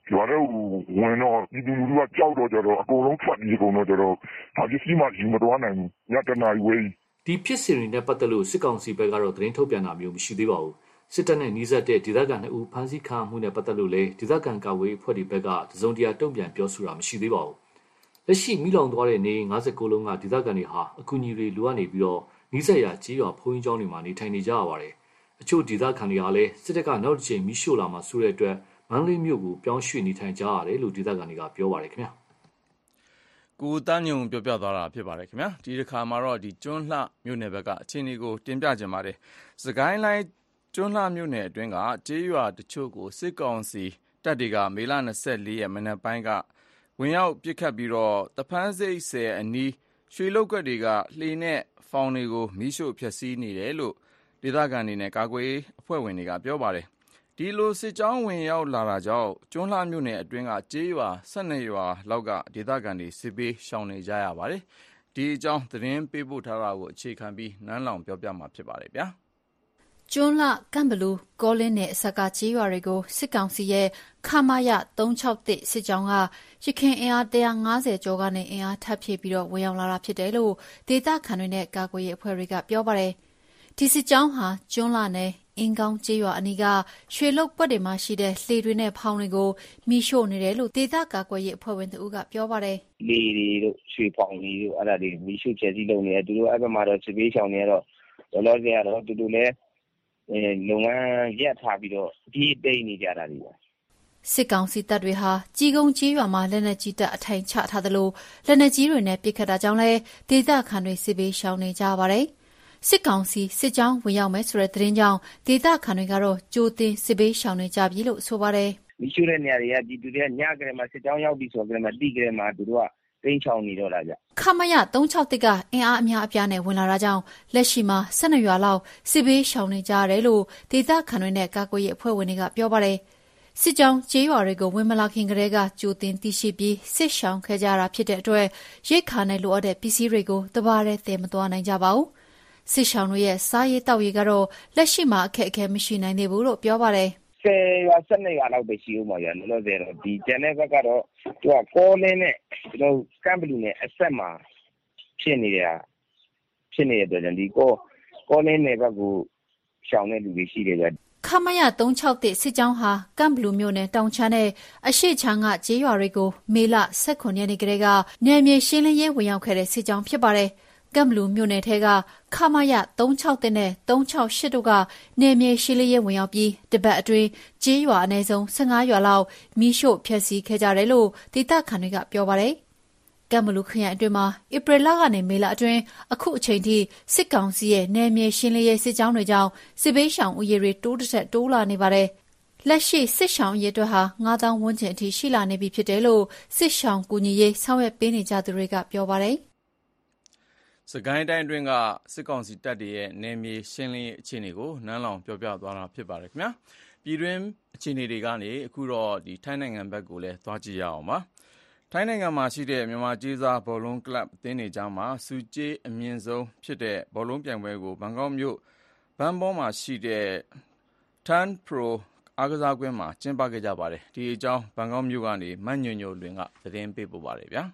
S4: ရွာတော့ဝင်တော့ပြည်သူလူထုကကြောက်တော့ကြတော့အကုန်လုံးထွက်ပြေးကုန်တော့ကြတော့ဒါပစ္စည်းမှယူမသွားနိုင်ဘူးညတနာရီဝေး
S7: ဒီဖြစ်စဉ်တွေနဲ့ပတ်သက်လို့စစ်ကောင်စီဘက်ကတော့သတင်းထုတ်ပြန်တာမျိုးမရှိသေးပါဘူးစစ်တပ်နဲ့နှီးစပ်တဲ့ဒေသခံ2ဦးဖမ်းဆီးခံမှုနဲ့ပတ်သက်လို့လည်းဒေသခံကာကွယ်ရေးအဖွဲ့တွေဘက်ကတစုံတရာတုံ့ပြန်ပြောဆိုတာမရှိသေးပါဘူးလက်ရှိမိလောင်သွားတဲ့နေ59လုံးကဒေသခံတွေဟာအကူအညီတွေလိုအပ်နေပြီးတော့နှီးစပ်ရာကြေးရွာဘုန်းကြီးကျောင်းတွေမှာနေထိုင်နေကြရပါတယ်အချို့ဒေသခံတွေကလည်းစစ်တပ်ကနောက်တစ်ချိန်မိရှို့လာမှဆိုတဲ့အတွက်မန္တလေးမြို့ကိုပြောင်းရွှေ့နေထိုင်ကြရတယ်လို့ဒေသခံတွေကပြောပါတယ်ခင်ဗျာ
S2: ကိုတန်းညုံပြောပြသွားတာဖြစ်ပါတယ်ခင်ဗျာဒီတစ်ခါမှာတော့ကျွန်းလှမြို့နယ်ဘက်ကအခြေအနေကိုတင်ပြကြပါတယ်စကိုင်းလိုင်းကျွန်းလှမြို့နယ်အတွင်းကကြေးရွာတချို့ကိုစစ်ကောင်စီတပ်တွေကမေလ24ရက်မနက်ပိုင်းကဝင်ရောက်ပစ်ခတ်ပြီးတော့တဖန်းစိတ်ဆယ်အနီးရွှေလုတ်ကွက်တွေကလှေနဲ့ဖောင်တွေကိုမိရှို့ဖျက်ဆီးနေတယ်လို့ဒေသခံတွေနဲ့ကာကွယ်အဖွဲ့ဝင်တွေကပြောပါတယ်ဒီလိုစစ်ကြောင်းဝင်ရောက်လာတာကြောင့်ကျွန်းလှမြို့နယ်အတွင်းကကြေးရွာ12ရွာလောက်ကဒေသခံတွေစစ်ပေးရှောင်နေကြရပါတယ်ဒီအကြောင်းသတင်းပေးပို့ထားတာကိုအခြေခံပြီးနန်းလောင်ပြောပြမှာဖြစ်ပါတယ်ဗျာ
S8: ကျွန်းလှကံဘလူကောလင်းနဲ့အစကကြေးရွာတွေကိုစစ်ကောင်စီရဲ့ခမာယ361စစ်ကြောင်းကရခင်အင်အား150ကျော်ကနေအင်အားထပ်ဖြည့်ပြီးတော့ဝင်ရောက်လာတာဖြစ်တယ်လို့ဒေသခံတွေနဲ့ကာကွယ်ရေးအဖွဲ့တွေကပြောပါတယ်ဒီစစ်ကြောင်းဟာကျွန်းလှနယ်အင်းကောင်းကြေးရွာအနီးကရွှေလုတ်ပွက်တွေမှာရှိတဲ့လှေတွေနဲ့ဖောင်တွေကိုမိရှို့နေတယ်လို့ဒေသကာကွယ်ရေးအဖွဲ့ဝင်တို့ကပြောပါတယ်
S9: လှေတွေတို့ရွှေဖောင်တွေတို့အဲ့ဒါတွေမိရှို့ချဲစီလုပ်နေတယ်သူတို့အဲ့ဘက်မှာတော့စစ်ပေးရှောင်နေတော့လောလောဆယ်ကတော့တူတူလဲလုပ်ငန်းရက်ထားပြီးတော့ဒီတိတ်နေကြတာတွေ
S8: စစ်ကောင်စီတပ်တွေဟာကြီးကုန်းကြီးရွာမှာလက်နက်ကြီးတပ်အထိုင်ချထားသလိုလက်နက်ကြီးတွေနဲ့ပစ်ခတ်တာကြောင့်လည်းဒေသခံတွေစစ်ပေးရှောင်နေကြပါတယ်စစ်ကောင်စီစစ်ကြောင်းဝင်ရောက်မယ်ဆိုတဲ့သတင်းကြောင့်ဒေသခံတွေကတော့ကြိုတင်စစ်ပေးရှောင်နေကြပြီလို့ဆိုပါတယ်
S9: မိရှုတဲ့နေရာတွေကဒီသူတွေကညကလေးမှာစစ်ကြောင်းရောက်ပြီဆိုကြတယ်မှာတိကလေးမှာသူတို့ကတိန်းချောင်နေတော့တာကြ
S8: ခမရ361ကအင်အားအများအပြားနဲ့ဝင်လာတာကြောင့်လက်ရှိမှာ12ရွာလောက်စစ်ပေးရှောင်နေကြရတယ်လို့ဒေသခံတွေနဲ့ကာကွယ်ရေးအဖွဲ့ဝင်တွေကပြောပါတယ်စစ်ကြောင်းကြေးရွာတွေကိုဝင်မလာခင်ကတည်းကကြိုတင်သိရှိပြီးစစ်ရှောင်ခဲ့ကြတာဖြစ်တဲ့အတွက်ရိတ်ခါနဲ့လိုအပ်တဲ့ပစ္စည်းတွေကိုတဘာရဲသယ်မသွားနိုင်ကြပါဘူးစစ်ရှောင်တွေရဲ့စားရေးတောက်ရေးကတော့လက်ရှိမှာအခက်အခဲမရှိနိုင်သေးဘူးလို့ပြောပါတယ်
S9: 10ရွာ12ရွာလောက်ပဲရှိဦးမှာရလောလောဆယ်တော့ဒီကျန်တဲ့ဘက်ကတော့သူကကောလင်းနဲ့ကျွန်တော်ကမ်ဘလူနဲ့အဆက်မှာဖြစ်နေတဲ့အတွက်ဒီကောလင်းနယ်ဘက်ကိုရှောင်တဲ့လူတွေရှိတယ်ဗျ
S8: ခမရ361စစ်ကြောင်းဟာကမ်ဘလူမြို့နယ်တောင်ချမ်းနဲ့အရှိချမ်းကကြေးရွာတွေကိုမေလ18ရက်နေ့ကလေးကနယ်မြေရှင်းလင်းရေးဝင်ရောက်ခဲ့တဲ့စစ်ကြောင်းဖြစ်ပါတယ်ကမ်ဘလူမြို့နယ်ထဲကခမရ361နဲ့368တို့ကနယ်မြေရှင်းလင်းရေးဝင်ရောက်ပြီးတပတ်အတွင်းကြေးရွာအနည်းဆုံး15ရွာလောက်မိရှို့ဖျက်ဆီးခဲ့ကြတယ်လို့ဒေသခံတွေကပြောပါတယ်ကမ်ဘလူခရိုင်အတွင်းမှာဧပြီလကနေမေလအတွင်းအခုအချိန်ထိစစ်ကောင်စီရဲ့နယ်မြေရှင်းလင်းရေးစစ်ကြောင်းတွေကြောင့်စစ်ဘေးရှောင်ဦးရေတွေတိုးလာနေပါတယ်လက်ရှိစစ်ရှောင်ရေးအတွက်ဟာ9000ဝန်းကျင်အထိရှိလာနေပြီဖြစ်တယ်လို့စစ်ရှောင်ကူညီရေးဆောင်ရွက်ပေးနေကြသူတွေကပြောပါတယ်
S2: စကိုင်းတိုင်းအတွင်းကစစ်ကောင်စီတပ်တွေရဲ့နယ်မြေရှင်းလင်းရေးအခြေအနေကိုနန်းလောင်ပြောပြသွားတာဖြစ်ပါတယ်ခင်ဗျာပြည်တွင်းအခြေအနေတွေကနေအခုတော့ထိုင်းနိုင်ငံဘက်ကိုလည်းသွားကြည့်ရအောင်ပါထိုင်းနိုင်ငံမှာရှိတဲ့မြန်မာကြေးစားဘောလုံးကလပ်အသင်းတွေကြားမှာစူကြေးအမြင့်ဆုံးဖြစ်တဲ့ဘောလုံးပြိုင်ပွဲကိုဘန်ကောက်မြို့ဘန်ဘောမှာရှိတဲ့ Tan Pro အားကစားကွင်းမှာကျင်းပခဲ့ကြပါတယ်ဒီအကြောင်းဘန်ကောက်မြို့ကနေမညွညိုလွင်ကသတင်းပေးပို့ပါတယ်ဗျာ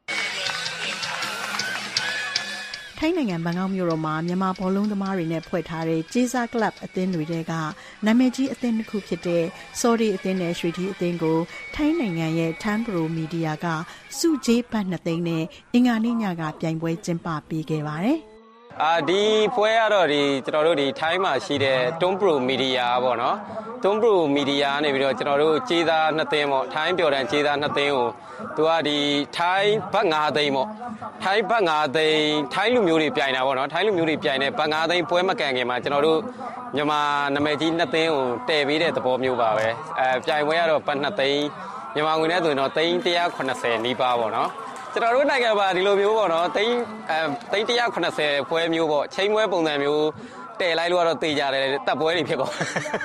S10: ထိုင်းနိုင်ငံဘန်ကောက်မြို့တော်မှာမြန်မာဘောလုံးသမားတွေနဲ့ဖွဲ့ထားတဲ့ကြေးစားကလပ်အသင်းတွေကနာမည်ကြီးအသင်းတစ်ခုဖြစ်တဲ့စော်ဒီအသင်းနဲ့ရွှေထီးအသင်းကိုထိုင်းနိုင်ငံရဲ့ Tan Pro Media ကစုကြေးဘတ်2သိန်းနဲ့အင်္ဂါနေ့ညကပြိုင်ပွဲကျင်းပပေးခဲ့ပါတယ်
S11: ဒီပွဲကတော့ကျွန်တော်တို့ထိုင်းမှာရှိတဲ့ Tan Pro Media ပေါ့နော် Tan Pro Media ကနေပြီးတော့ကျွန်တော်တို့ကြေးသား2သိန်းပေါ့ထိုင်းပြော်တန်ကြေးသား2သိန်းကိုသူကထိုင်းဘတ်5သိန်းပေါ့ထိုင်းဘတ်5သိန်းထိုင်းလူမျိုးတွေပြိုင်တာပေါ့နော်ထိုင်းလူမျိုးတွေပြိုင်တဲ့ဘတ်5သိန်းပွဲမကန်ခင်မှာကျွန်တော်တို့မြန်မာနာမည်ကြီး2သိန်းကိုတည်ပေးတဲ့သဘောမျိုးပါပဲပြိုင်ပွဲကတော့ဘတ်2သိန်းမြန်မာငွေနဲ့ဆိုရင်တော့380နီးပါးပေါ့နော်ကျွန်တော်တို့နိုင်ငံမှာဒီလိုမျိုးပေါ့နော်380ပွဲမျိုးပေါ့ချိန်ပွဲပုံစံမျိုးတည်လိုက်လို့ကတော့တေးကြတယ်တပ်ပွဲတွေဖြစ်ကုန်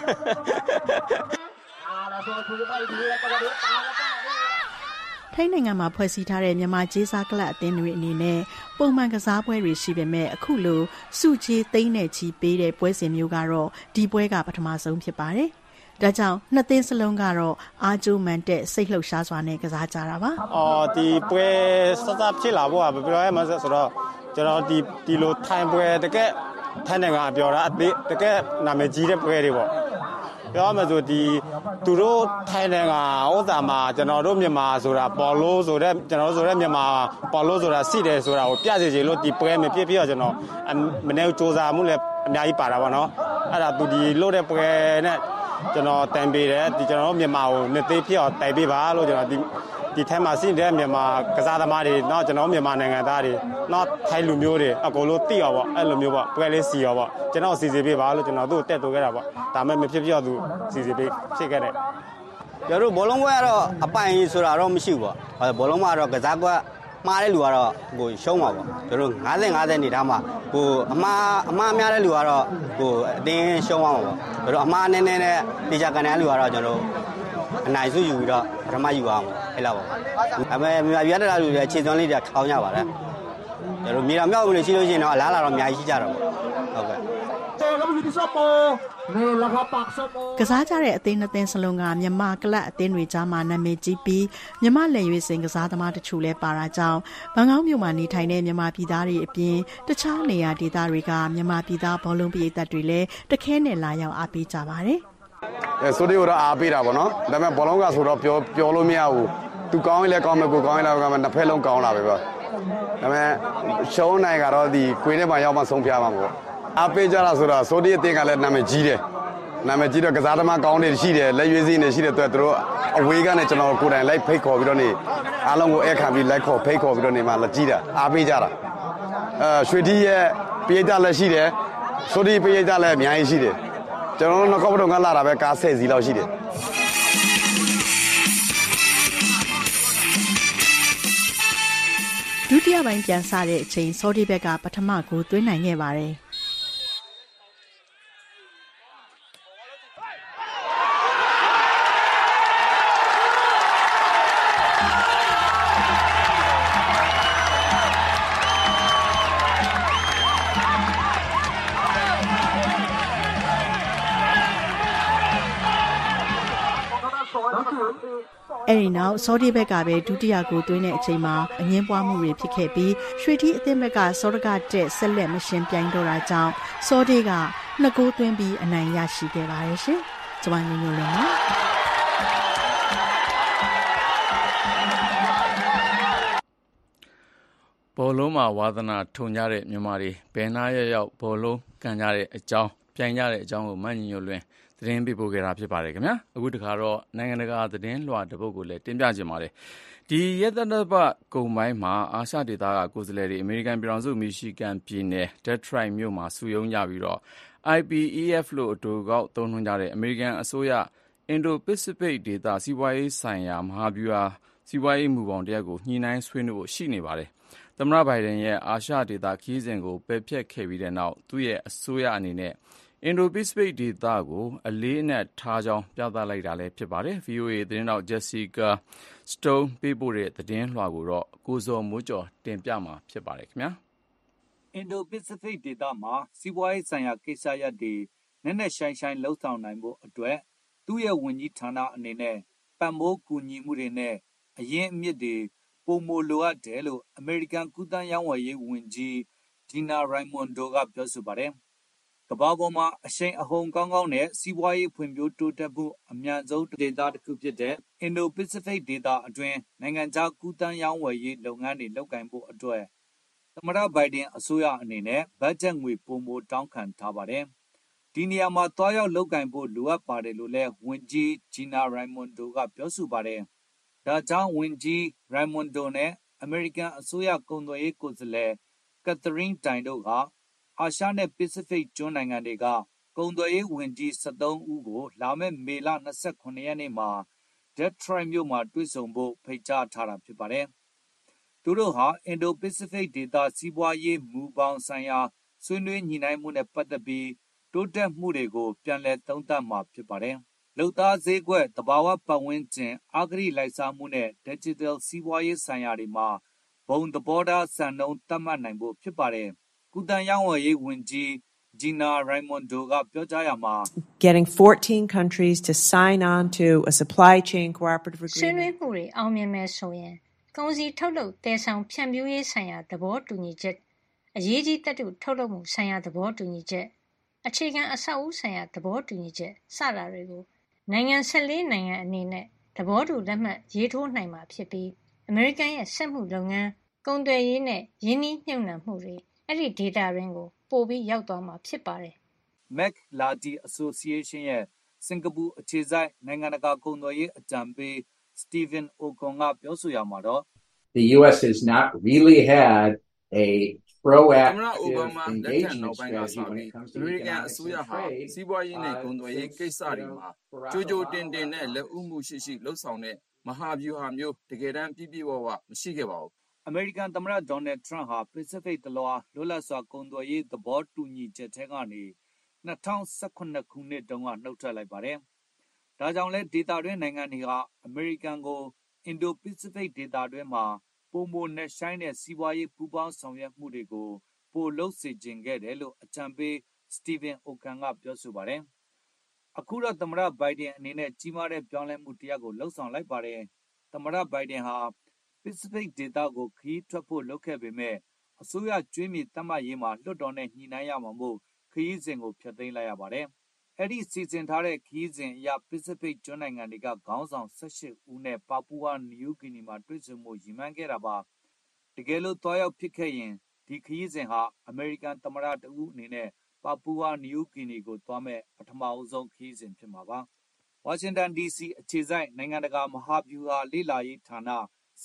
S10: ထိုင်းနိုင်ငံမှာဖွဲ့စည်းထားတဲ့မြန်မာကြေးစားကလပ်အသင်းတွေအနေနဲ့ပုံမှန်ကစားပွဲတွေရှိပေမဲ့အခုလိုစုကြေးသိန်းနဲ့ချီပေးတဲ့ပွဲစဉ်မျိုးကတော့ဒီပွဲကပထမဆုံးဖြစ်ပါတယ်ဒါကြောင့်နှစ်သင်းစလုံးကတော့အားကျိုးမှန်တဲ့စိတ်လှုပ်ရှားစွာနဲ့ကစားကြတာပါ
S12: ဒီပွဲစစဖြစ်လာဖို့ကပြောရမှာဆိုတော့ကျွန်တော်ဒီလိုထိုင်ပွဲတကယ်ထိုင်နိုင်ငံပြောတာအသေးတကယ်နာမည်ကြီးတဲ့ပွဲတွေပေါ့ပြောမှဆိုသူတို့ထိုင်နိုင်ငံဥစ္စာမှာကျွန်တော်တို့မြန်မာဆိုတာပေါ်လို့ဆိုတဲ့ကျွန်တော်တို့ဆိုတဲ့မြန်မာပေါ်လို့ဆိုတာစီတယ်ဆိုတာကိုပြစီချင်လို့ဒီပွဲမပြည့်ပြည့်ကျွန်တော်မနေ့စူးစမ်းမှုလည်းအများကြီးပါတာပါနော်အဲ့ဒါသူဒီလို့တဲ့ပွဲနဲ့ကျွန်တော်တန်ပေးတယ်ဒီကျွန်တော်တို့မြန်မာကိုနှစ်သိပြည့်အောင်တိုင်ပေးပါလို့ကျွန်တော်ဒီထဲမှာစီတဲ့မြန်မာကစားသမားတွေနောက်ကျွန်တော်မြန်မာနိုင်ငံသားတွေနောက်ထိုင်လူမျိုးတွေအကုန်လုံးတိအောင်ပေါ့အဲ့လိုမျိုးပေါ့ပွဲလေးစီရောပေါ့ကျွန်တော်စီစီပေးပါလို့ကျွန်တော်သူ့တက်တိုးခဲ့တာပေါ့ဒါမှမဖြစ်သူစီစီပေးဖြစ်ခဲ့တယ်
S13: ကျွန်တော်ဘောလုံးပွဲကတော့အပိုင်ဆိုတာတော့မရှိဘူးပေါ့ဘောလုံးမှာတော့ကစားကွက်မှားတဲ့လူကတော့ကိုရှုံးပါပေါ့ကျွန်တော်50-50နေထားမှာကိုအမားများတဲ့လူကတော့ကိုအတင်းရှုံးသွားမှာပေါ့ကျွန်တော်အမားနည်းနည်းနဲ့တေချာကန်တဲ့လူကတော့ကျွန်တော်အနိုင်စုယူပြီးတော့ပထမယူအောင်အဲ့လောက်ပါအမေမြန်မာပြည်တက်လာလူတွေခြေစွမ်းလေးတွေထောင်းကြပါလေကျွန်တော်မြေတော်မြောက်လို့ရှိလို့ရှိရင်တော့အလားလာတော့အများကြီးရှိကြတော့ပေါ့ဟုတ်ကဲ့
S10: ကစားကြတဲ့အသင်းနှစ်သင်းစလုံးကမြန်မာကလပ်အသင်းတွေကြားမှာနာမည်ကြီးပြီးမြန်မာလက်ရွေးစင်ကစားသမားတချို့လည်းပါတာကြောင့်ဘန်ကောက်မြို့မှာနေထိုင်တဲ့မြန်မာပြည်သားတွေအပြင်တခြားနေရာဒေသတွေကမြန်မာပြည်သားဘောလုံးပရိသတ်တွေလည်းတခဲနဲ့လာရောက်အားပေးကြပါတယ်
S14: ဆိုဒီကတော့အားပေးတာပေါ့နော်ဒါပေမဲ့ဘောလုံးကဆိုတော့ပြောလို့မရဘူးသူကောင်းရင်လည်းကောင်းမယ်ကိုကောင်းရင်လည်းကောင်းမယ်နှစ်ဖက်လုံးကောင်းလာပဲပေါ့ဒါပေမဲ့ရှုံးနိုင်ကတော့ဒီကွင်းထဲမှာရောက်မှဆုံးဖြတ်မှာပေါ့အားပေးကြတာဆိုတော့ဆိုဒီအတင်းကလည်းနာမည်ကြီးတယ်နာမည်ကြီးတော့ကစားသမားကောင်းတွေရှိတယ်လက်ရွေးစင်းတွေရှိတဲ့အတွက်သူတို့အဝေးကနေကျွန်တော်ကိုယ်တိုင်လိုက်ဖိတ်ခေါ်ပြီးတော့နေအားလုံးကိုအခါပြီးလိုက်ခေါ်ဖိတ်ခေါ်ပြီးတော့နေမှလက်ကြီးတာအားပေးကြတာရွှေတီရဲ့ပိဋကလည်းရှိတယ်ဆိုဒီပိဋကလည်းအများကြီးရှိတယ်ကျွန်တော်တို့နောက်တော့ကလာတာပဲကား10စီးလောက်ရှိတယ်
S10: ဒုတိယပိုင်းပြန်စတဲ့အချိန်စောဒီဘက်ကပထမဂိုးသွင်းနိုင်ခဲ့ပါတယ်အဲဒီနောက်စောဒီဘက်ကပဲဒုတိယဂိုးသွင်းတဲ့အချိန်မှာအငင်းပွားမှုတွေဖြစ်ခဲ့ပြီးရွှေထီးအသင်းဘက်ကစောဒကတက်ဆက်လက်မရှင်ပြိုင်တော့တာကြောင့်စောဒီက2ဂိုးသွင်းပြီးအနိုင်ရရှိခဲ့ပါတယ်ရှင်။ကျွန်မညို့လုံးပါ
S2: ဘောလုံးမှာဝါသနာထုံကြတဲ့မြန်မာတွေဘယ်နာရောက်ဘောလုံးကန်ကြတဲ့အကြောင်းပြိုင်ကြတဲ့အကြောင်းကိုမညညို့လွင်သတင်းပေးပို့ခဲ့တာဖြစ်ပါတယ်ခင်ဗျာအခုတခါတော့နိုင်ငံတကာသတင်းလွှာတစ်ပုဒ်ကိုလည်းတင်ပြခြင်းပါတယ်ဒီရက်သတ္တပတ်ကုံပိုင်းမှာအာရှဒေသကကိုယ်စားလှယ်တွေအမေရိကန်ပြည်ထောင်စုမီရှီဂန်ပြည်နယ်ဒက်ထရိုက်မြို့မှာစုရုံးကြပြီးတော့ IPEF လို့အတူကောက်သုံးနှုန်းကြတဲ့အမေရိကန်အစိုးရအင်ဒိုပစိဖိတ်ဒေသစီးပွားရေးဆိုင်ရာမဟာဗျူဟာစီးပွားရေးမူပေါင်းတစ်ရပ်ကိုညှိနှိုင်းဆွေးနွေးဖို့ရှိနေပါတယ်သမ္မတဘိုင်ဒန်ရဲ့အာရှဒေသခရီးစဉ်ကိုပယ်ဖျက်ခဲ့ပြီးတဲ့နောက်သူ့ရဲ့အစိုးရအနေနဲ့အင်ဒိုပစိဖိတ်ဒေသကိုအလေးအနက်ထားကြောင်းပြသလိုက်တာလည်းဖြစ်ပါတယ်။ VOA သတင်းတောက် Jessica Stone ပေးပို့တဲ့သတင်းလွှာကိုတော့ကိုဇော်မိုးကျော်တင်ပြမှာဖြစ်ပါတယ်ခင်ဗျာ
S3: ။အင်ဒိုပစိဖိတ်ဒေသမှာစီးပွားရေးဆိုင်ရာကိစ္စရပ်တွေနက်နက်ရှိုင်းရှိုင်းလှုပ်ဆောင်နိုင်ဖို့အတွက်သူ့ရဲ့ဝန်ကြီးဌာနအနေနဲ့ပံ့ပိုးကူညီမှုတွေနဲ့အရင်းအမြစ်တွေပိုမိုလိုအပ်တယ်လို့အမေရိကန်ကူးသန်းရောင်းဝယ်ရေးဝန်ကြီးဂျီနာရိုင်မွန်ဒိုကပြောဆိုပါတယ်။ကမ္ဘာပေါ်မှာအရှိန်အဟုန်ကောင်းကောင်းနဲ့စီးပွားရေးဖွံ့ဖြိုးတိုးတက်မှုအမြန်ဆုံးဒေသတစ်ခုဖြစ်တဲ့အင်ဒိုပစိဖိတ်ဒေသအတွင်းနိုင်ငံခြားကူးသန်းရောင်းဝယ်ရေးလုပ်ငန်းတွေလုပ်ကိုင်ဖို့အတွက်သမ္မတဘိုင်ဒန်အစိုးရအနေနဲ့ဘတ်ဂျက်ငွေပိုမိုတောင်းခံထားပါတယ်။ဒီနေရာမှာတွားရောက်လုပ်ကိုင်ဖို့လိုအပ်ပါတယ်လို့လည်းဝန်ကြီးဂျီနာရိုင်မွန်ဒိုကပြောဆိုပါတယ်။ဒါကြောင့်ဝန်ကြီးရိုင်မွန်ဒိုနဲ့အမေရိကန်အစိုးရကုန်သွယ်ရေးကိုယ်စားလှယ်ကက်သရင်းတိုင်တို့ကအာရှနဲ့ပစိဖိတ်ကျွန်းနိုင်ငံတွေကကုန်သွယ်ရေးဝန်ကြီး73ဦးကိုလာမယ့်မေလ29ရက်နေ့မှာဒက်ထရိုက်မြို့မှာတွေ့ဆုံဖို့ဖိတ်ကြားထားတာဖြစ်ပါတယ်။သူတို့ဟာအင်ဒိုပစိဖိတ်ဒေသစီးပွားရေးမူပေါင်းဆိုင်ရာဆွေးနွေးညှိနှိုင်းမှုနဲ့ပတ်သက်ပြီးတိုးတက်မှုတွေကိုပြန်လည်သုံးသပ်မှာဖြစ်ပါတယ်။လုပ်သားဈေးကွက်၊သဘာဝပတ်ဝန်းကျင်၊အဂတိလိုက်စားမှုနဲ့ဒစ်ဂျစ်တယ်စီးပွားရေးဆိုင်ရာတွေမှာဘုံသဘောထားစံနှုန်းသတ်မှတ်နိုင်ဖို့ဖြစ်ပါတယ်။ကူးသန်းရောင်းဝယ်ရေးဝန်ကြီး Gina Raimondo ကပြောကြားရမှာ
S15: Getting 14 countries to sign on to a supply chain cooperative agreement
S16: ဆွေးနွေးမှုတွေအောင်မြင်မယ်ဆိုရင်ကုန်စည်ထုတ်လုပ်တည်ဆောင်ဖြန့်ဖြူးရေးဆိုင်ရာသဘောတူညီချက်အရေးကြီးသတ္တုထုတ်လုပ်မှုဆိုင်ရာသဘောတူညီချက်အခြေခံအဆောက်အဦဆိုင်ရာသဘောတူညီချက်စတာတွေကိုနိုင်ငံ14နိုင်ငံအနေနဲ့သဘောတူလက်မှတ်ရေးထိုးနိုင်မှာဖြစ်ပြီးအမေရိကန်ရဲ့စက်မှုလုပ်ငန်းကုန်သွယ်ရေးနဲ့ယင်းနှိမ့်မြှုပ်နှံမှုတွေအဲ့ဒီဒေတာရင်းကိုပို့ပြီးရောက်သွားမှာဖြစ်ပါတယ်
S3: Mac Lardy Association ရဲ့စင်ကာပူအခြေစိုက်နိုင်ငံတကာကုန်သွယ်ရေးအကြံပေး Stephen Okon ကပြောဆိုရမှာတော့
S17: The US has not really had a proactive
S2: engagement strategy when it comes to economic trade. စီးပွားရေးနဲ့ကုန်သွယ်ရေးကိစ္စတွေမှာကြိုတင်နဲ့လက်ဦးမှုရှိလှုပ်ဆောင်တဲ့မဟာဗျူဟာမျိုးတကယ်တမ်းပြည့်ဝမရှိခဲ့ပါဘူးအမေရိကန်သမ္မတဒေါ်နယ်ထရန့်ဟာပစိဖိတ်တလွှားလွတ်လပ်စွာကုန်သွယ်ရေးသဘောတူညီချက်ထဲကနေ2018ခုနှစ်တုန်းကနှုတ်ထွက်လိုက်ပါတယ်။ဒါကြောင့်လဲဒေသတွင်းနိုင်ငံတွေကအမေရိကန်ကိုအင်ဒိုပစိဖိတ်ဒေသတွင်းမှာပိုမိုနဲ့ဆိုင်တဲ့စီးပွားရေးပူးပေါင်းဆောင်ရွက်မှုတွေကိုပိုလုပ်စေခြင်းခဲ့တယ်လို့အကြံပေး Stephen Okon ကပြောဆိုပါတယ်။အခုတော့သမ္မတဘိုင်ဒန်အနေနဲ့ကြီးမားတဲ့ပြောင်းလဲမှုတစ်ရပ်ကိုလှုပ်ဆောင်လိုက်ပါတယ်။သမ္မတဘိုင်ဒန်ဟာပစိဖိတ်ဒေသကိုခရီးထွက်ဖို့လုပ်ခဲ့ပေမဲ့အစိုးရကျွေးမြေသတ်မှတ်ရေးမှာလွှတ်တော်နဲ့ညှိနှိုင်းရမှာမို့ခရီးစဉ်ကိုဖျက်သိမ်းလိုက်ရပါတယ်။အဲ့ဒီစီစဉ်ထားတဲ့ခရီးစဉ်အရပစိဖိတ်ကျွန်းနိုင်ငံတွေကခေါင်းဆောင်18ဦးနဲ့ပါပူဝါနယူးဂီနီမှာတွေ့ဆုံမှုရည်မှန်းခဲ့တာပါ။တကယ်လို့တွားရောက်ဖြစ်ခဲ့ရင်ဒီခရီးစဉ်ဟာအမေရိကန်သမ္မတတဦးအနေနဲ့ပါပူဝါနယူးဂီနီကိုသွားမဲ့ပထမအဆုံးခရီးစဉ်ဖြစ်မှာပါ။ဝါရှင်တန် DC အခြေစိုက်နိုင်ငံတကာမဟာဗျူဟာလေ့လာရေးဌာန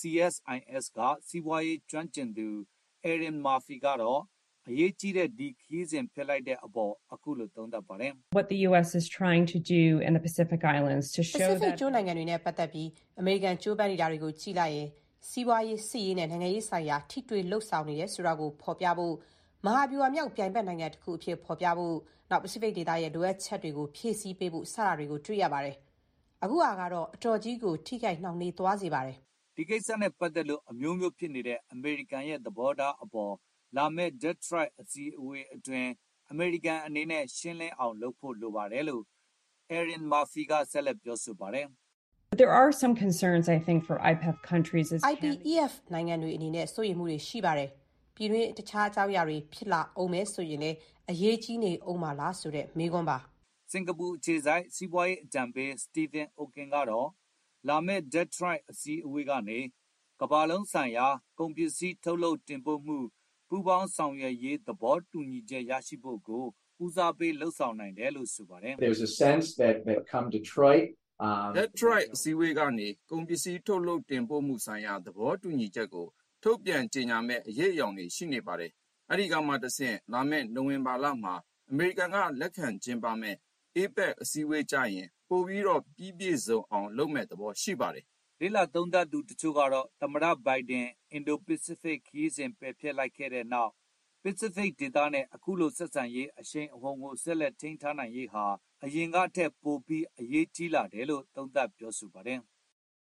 S2: CSIS ကစီးပွားရေးကျွမ်းကျင်သူ Erin Murphy ကတော့အရေးကြီးတဲ့ဒီခရီးစဉ်ဖြစ်လိုက်တဲ့အပေါ်အခုလိုသုံးသပ်ပါတယ်
S18: What the US is trying to do in the Pacific Islands to show
S15: that ကျွန်းနိုင်ငံတွေနဲ့ပတ်သက်ပြီးအမေရိကန်ကြိုးပမ်းနေတာတွေကိုကြည့်လိုက်ရင်စီးပွားရေးစစ်ရေးနဲ့နိုင်ငံရေးဆိုင်ရာထိတွေ့လှုပ်ဆောင်နေတယ်ဆိုတာကိုဖော်ပြဖို့မဟာဗျူဟာမြောက်ပြိုင်ဘက်နိုင်ငံတစ်ခုအဖြစ်ဖော်ပြဖို့နောက် Pacific ဒေသရဲ့လိုအပ်ချက်တွေကိုဖြည့်ဆည်းပေးဖို့စတာတွေကိုတွေ့ရပါတယ်။အခုကတော့အတော်ကြီးကိုထိခိုက်နှောင့်နှေးသွားစေပါတယ်
S3: ။ဒီကိစ္စနဲ့ပတ်သက်လို့အမျိုးမျိုးဖြစ်နေတဲ့အမေရိကန်ရဲ့သဘောထားအပေါ်လာမယ့် Detroit အစည်းအဝေးအတွင်းအမေရိကန်အနေနဲ့ရှင်းလင်းအောင်လုပ်ဖို့လိုပါတယ်လို့ Erin Murphy ကဆက်လက်ပြောဆိုပါတယ်
S18: ။ There are some concerns I think for IPEF countries as
S15: IPEF နိုင်ငံတွေအနေနဲ့စိုးရိမ်မှုတွေရှိပါတယ်။ပြည်တွင်းတခြားအကြောင်းအရာတွေဖြစ်လာအောင်မဲဆိုရင်လည်းအရေးကြီးနေအောင်ပါလားဆိုတဲ့မေးခွန်းပါ
S3: ။စင်ကာပူအခြေစိုက်စီးပွားရေးအကြံပေး Stephen Okon ကတော့လာမယ့် Detroit အစည်းအဝေးကနေကမ္ဘာလုံးဆိုင်ရာကုန်ပစ္စည်းထုတ်လုပ်တင်ပို့မှုပူးပေါင်းဆောင်ရွက်ရေးသဘောတူညီချက်ရရှိဖို့ကိုဦးစားပေးလှုပ်ဆောင်နိုင်တယ်လို့ဆိုပါတယ်။
S17: There's a sense that come Detroit
S2: Detroit အစည်းအဝေးကနေကုန်ပစ္စည်းထုတ်လုပ်တင်ပို့မှုဆိုင်ရာသဘောတူညီချက်ကိုထုတ်ပြန်ကြေညာမဲ့အရေးအယောင်တွေရှိနေပါတယ်။အဲဒီကမှတစ်ဆင့်လာမယ့်နိုဝင်ဘာလမှာအမေရိကန်ကလက်ခံကျင်းပမဲ့ APEC အစည်းအဝေးကြရင်ပိုပြီးတော့ပြီးပြည့်စုံအောင်လုပ်မဲ့သဘောရှိပါတယ်။လေ့လာသုံးသပ်သူတချို့ကတော့သမ္မတဘိုင်ဒန်အင်ဒိုပစိဖိတ်ခရီးစဉ်ပယ်ဖျက်လိုက်ခဲ့တဲ့နောက်ပစိဖိတ်ဒေသနဲ့အခုလိုဆက်ဆံရေးအရှိန်အဟုန်ကိုဆက်လက်ထိန်းထားနိုင်ရေးဟာအရင်ကထက်ပိုပြီးအရေးကြီးလာတယ်လို့သုံးသပ်ပြောဆိုပါတယ်။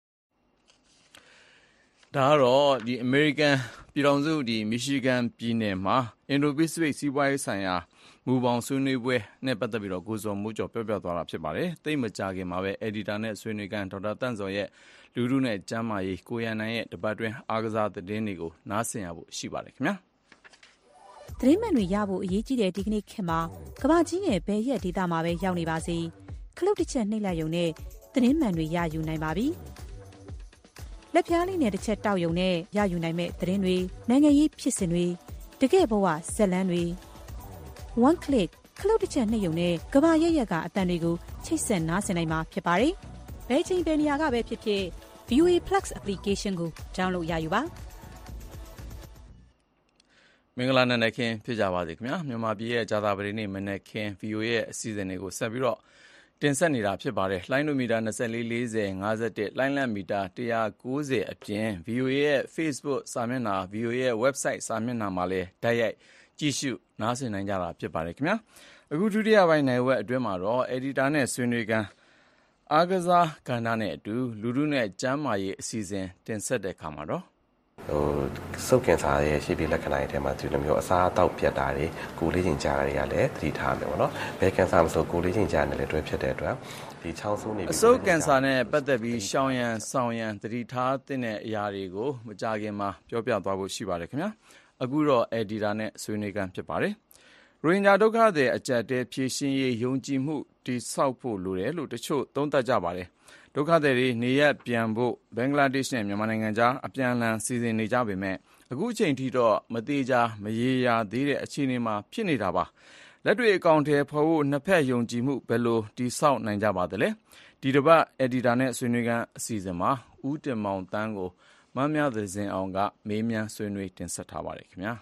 S2: ဒါကတော့ဒီအမေရိကန်ပြည်ထောင်စုမီရှီဂန်ပြည်နယ်မှာအင်ဒိုပစိဖိတ်စီးပွားရေးဆိုင်ရာမူပေါင်းဆွေးနွေးပွဲနဲ့ပတ်သက်ပြီးတော့ကိုဇော်မိုးကျော်ပြောပြသွားတာဖြစ်ပါတယ်။သိပ်မကြခင်မှာပဲအက်ဒီတာနဲ့ဆွေးနွေးကန်ဒေါက်တာတန့်စော်ရဲ့လူထုနဲ့ကျန်းမာရေးကိုရန်နိုင်ရဲ့တပတ်တွင်းအားကစားသတင်းတွေကိုနားဆင်ရဖို့ရှိပါတယ်ခင်ဗျာ
S19: ။သတင်းမှန်တွေရဖို့အရေးကြီးတဲ့ဒီကနေ့ခေတ်မှာကမ္ဘာကြီးရဲ့ဘယ်ရက်ဒေသမှာပဲရောက်နေပါစေခလုတ်တစ်ချက်နှိပ်လိုက်ရုံနဲ့သတင်းမှန်တွေရယူနိုင်ပါပြီ။လက်ဖြားလေးနဲ့တစ်ချက်တောက်ရုံနဲ့ရယူနိုင်မဲ့သတင်းတွေနိုင်ငံရေးဖြစ်စဉ်တွေတကယ့်ဘဝဇက်လန်းတွေ one click ခလုတ်တစ်ချက်နှိပ်ရုံနဲ့ကမ္ဘာရဲ့ကအတန်တွေကိုချိတ်ဆက်နားဆင်နိုင်မှာဖြစ်ပါတယ်။ဘယ်ချိန်ဘယ်နေရာကပဲဖြစ်ဖြစ် VOA Plus application ကို download ရယူပါ
S3: မင်္ဂလာနံနက်ခင်းဖြစ်ကြပါစေခင်ဗျာမြန်မာပြည်ရဲ့ဂျာသာပတိနေ့မနက်ခင်း VOA ရဲ့အစီအစဉ်တွေကိုဆက်ပြီးတော့တင်ဆက်နေတာဖြစ်ပါတယ်လိုင်းနိုမီတာ2440 51လိုင်းလံမီတာ190အပြင် VOA ရဲ့ Facebook စာမျက်နှာ VOA ရဲ့ website စာမျက်နှာမှာလည်းတိုက်ရိုက်ကြည့်ရှုနားဆင်နိုင်ကြတာဖြစ်ပါတယ်ခင်ဗျာအခုဒုတိယပိုင်းနိုင်ဝက်အတွင်းမှာတော့ editor နဲ့ဆွေးနွေးကန်အားကစားကဏ္ဍနဲ့အတူလူထုနဲ့ကျန်းမာရေးအစီအစဉ်တင်ဆက်တဲ့အခါမှာတော့
S20: စုပ်ကင်စာရဲ့ရှေ့ပြေးလက္ခဏာတွေထဲမှာဒီလိုမျိုးအစားအသောက်ပြတ်တာတွေကိုလေးချိန်ကြာတာတွေကလည်းသတိထားမယ်ပေါ့နော်ဘယ်ကင်ဆာမဆိုကိုလေးချိန်ကြာနေလေတွဲဖြစ်တဲ့အတွက်ဒီချောင်းဆိုးနေပြီ
S2: အဆုတ်ကင်ဆာနဲ့ပတ်သက်ပြီးရှောင်ရန်ဆောင်ရန်သတိထားတဲ့အရာတွေကိုမကြခင်မှာပြောပြသွားဖို့ရှိပါတယ်ခင်ဗျာအခုတော့အက်ဒီတာနဲ့ဆွေးနွေးခန်းဖြစ်ပါတယ်ရိုဟင်ဂျာဒုက္ခသည်အကြက်တဲဖြည့်ရှင်းရေးယုံကြည်မှုတိဆောက်ဖို့လိုတယ်လို့တချို့သုံးသပ်ကြပါတယ်ဒုက္ခသည်တွေနေရပ်ပြန်ဖို့ဘင်္ဂလားဒေ့ရှ်နဲ့မြန်မာနိုင်ငံကြားအပြန်အလှန်စီစဉ်နေကြပေမဲ့အခုအချိန်ထိတော့မသေးချာမရေရာသေးတဲ့အခြေအနေမှာဖြစ်နေတာပါလက်တွေ့အကောင့်ထဲဖော်ဖို့နှစ်ဖက်ယုံကြည်မှုဘယ်လိုတိဆောက်နိုင်ကြပါသလဲဒီတစ်ပတ်အက်ဒီတာနဲ့ဆွေးနွေးခန်းအစီအစဉ်မှာဦးတင်မောင်တန်းကိုမမ်းမြသဇင်အောင်ကမေးမြန်းဆွေးနွေးတင်ဆက်ထားပါတယ်ခင်ဗျာ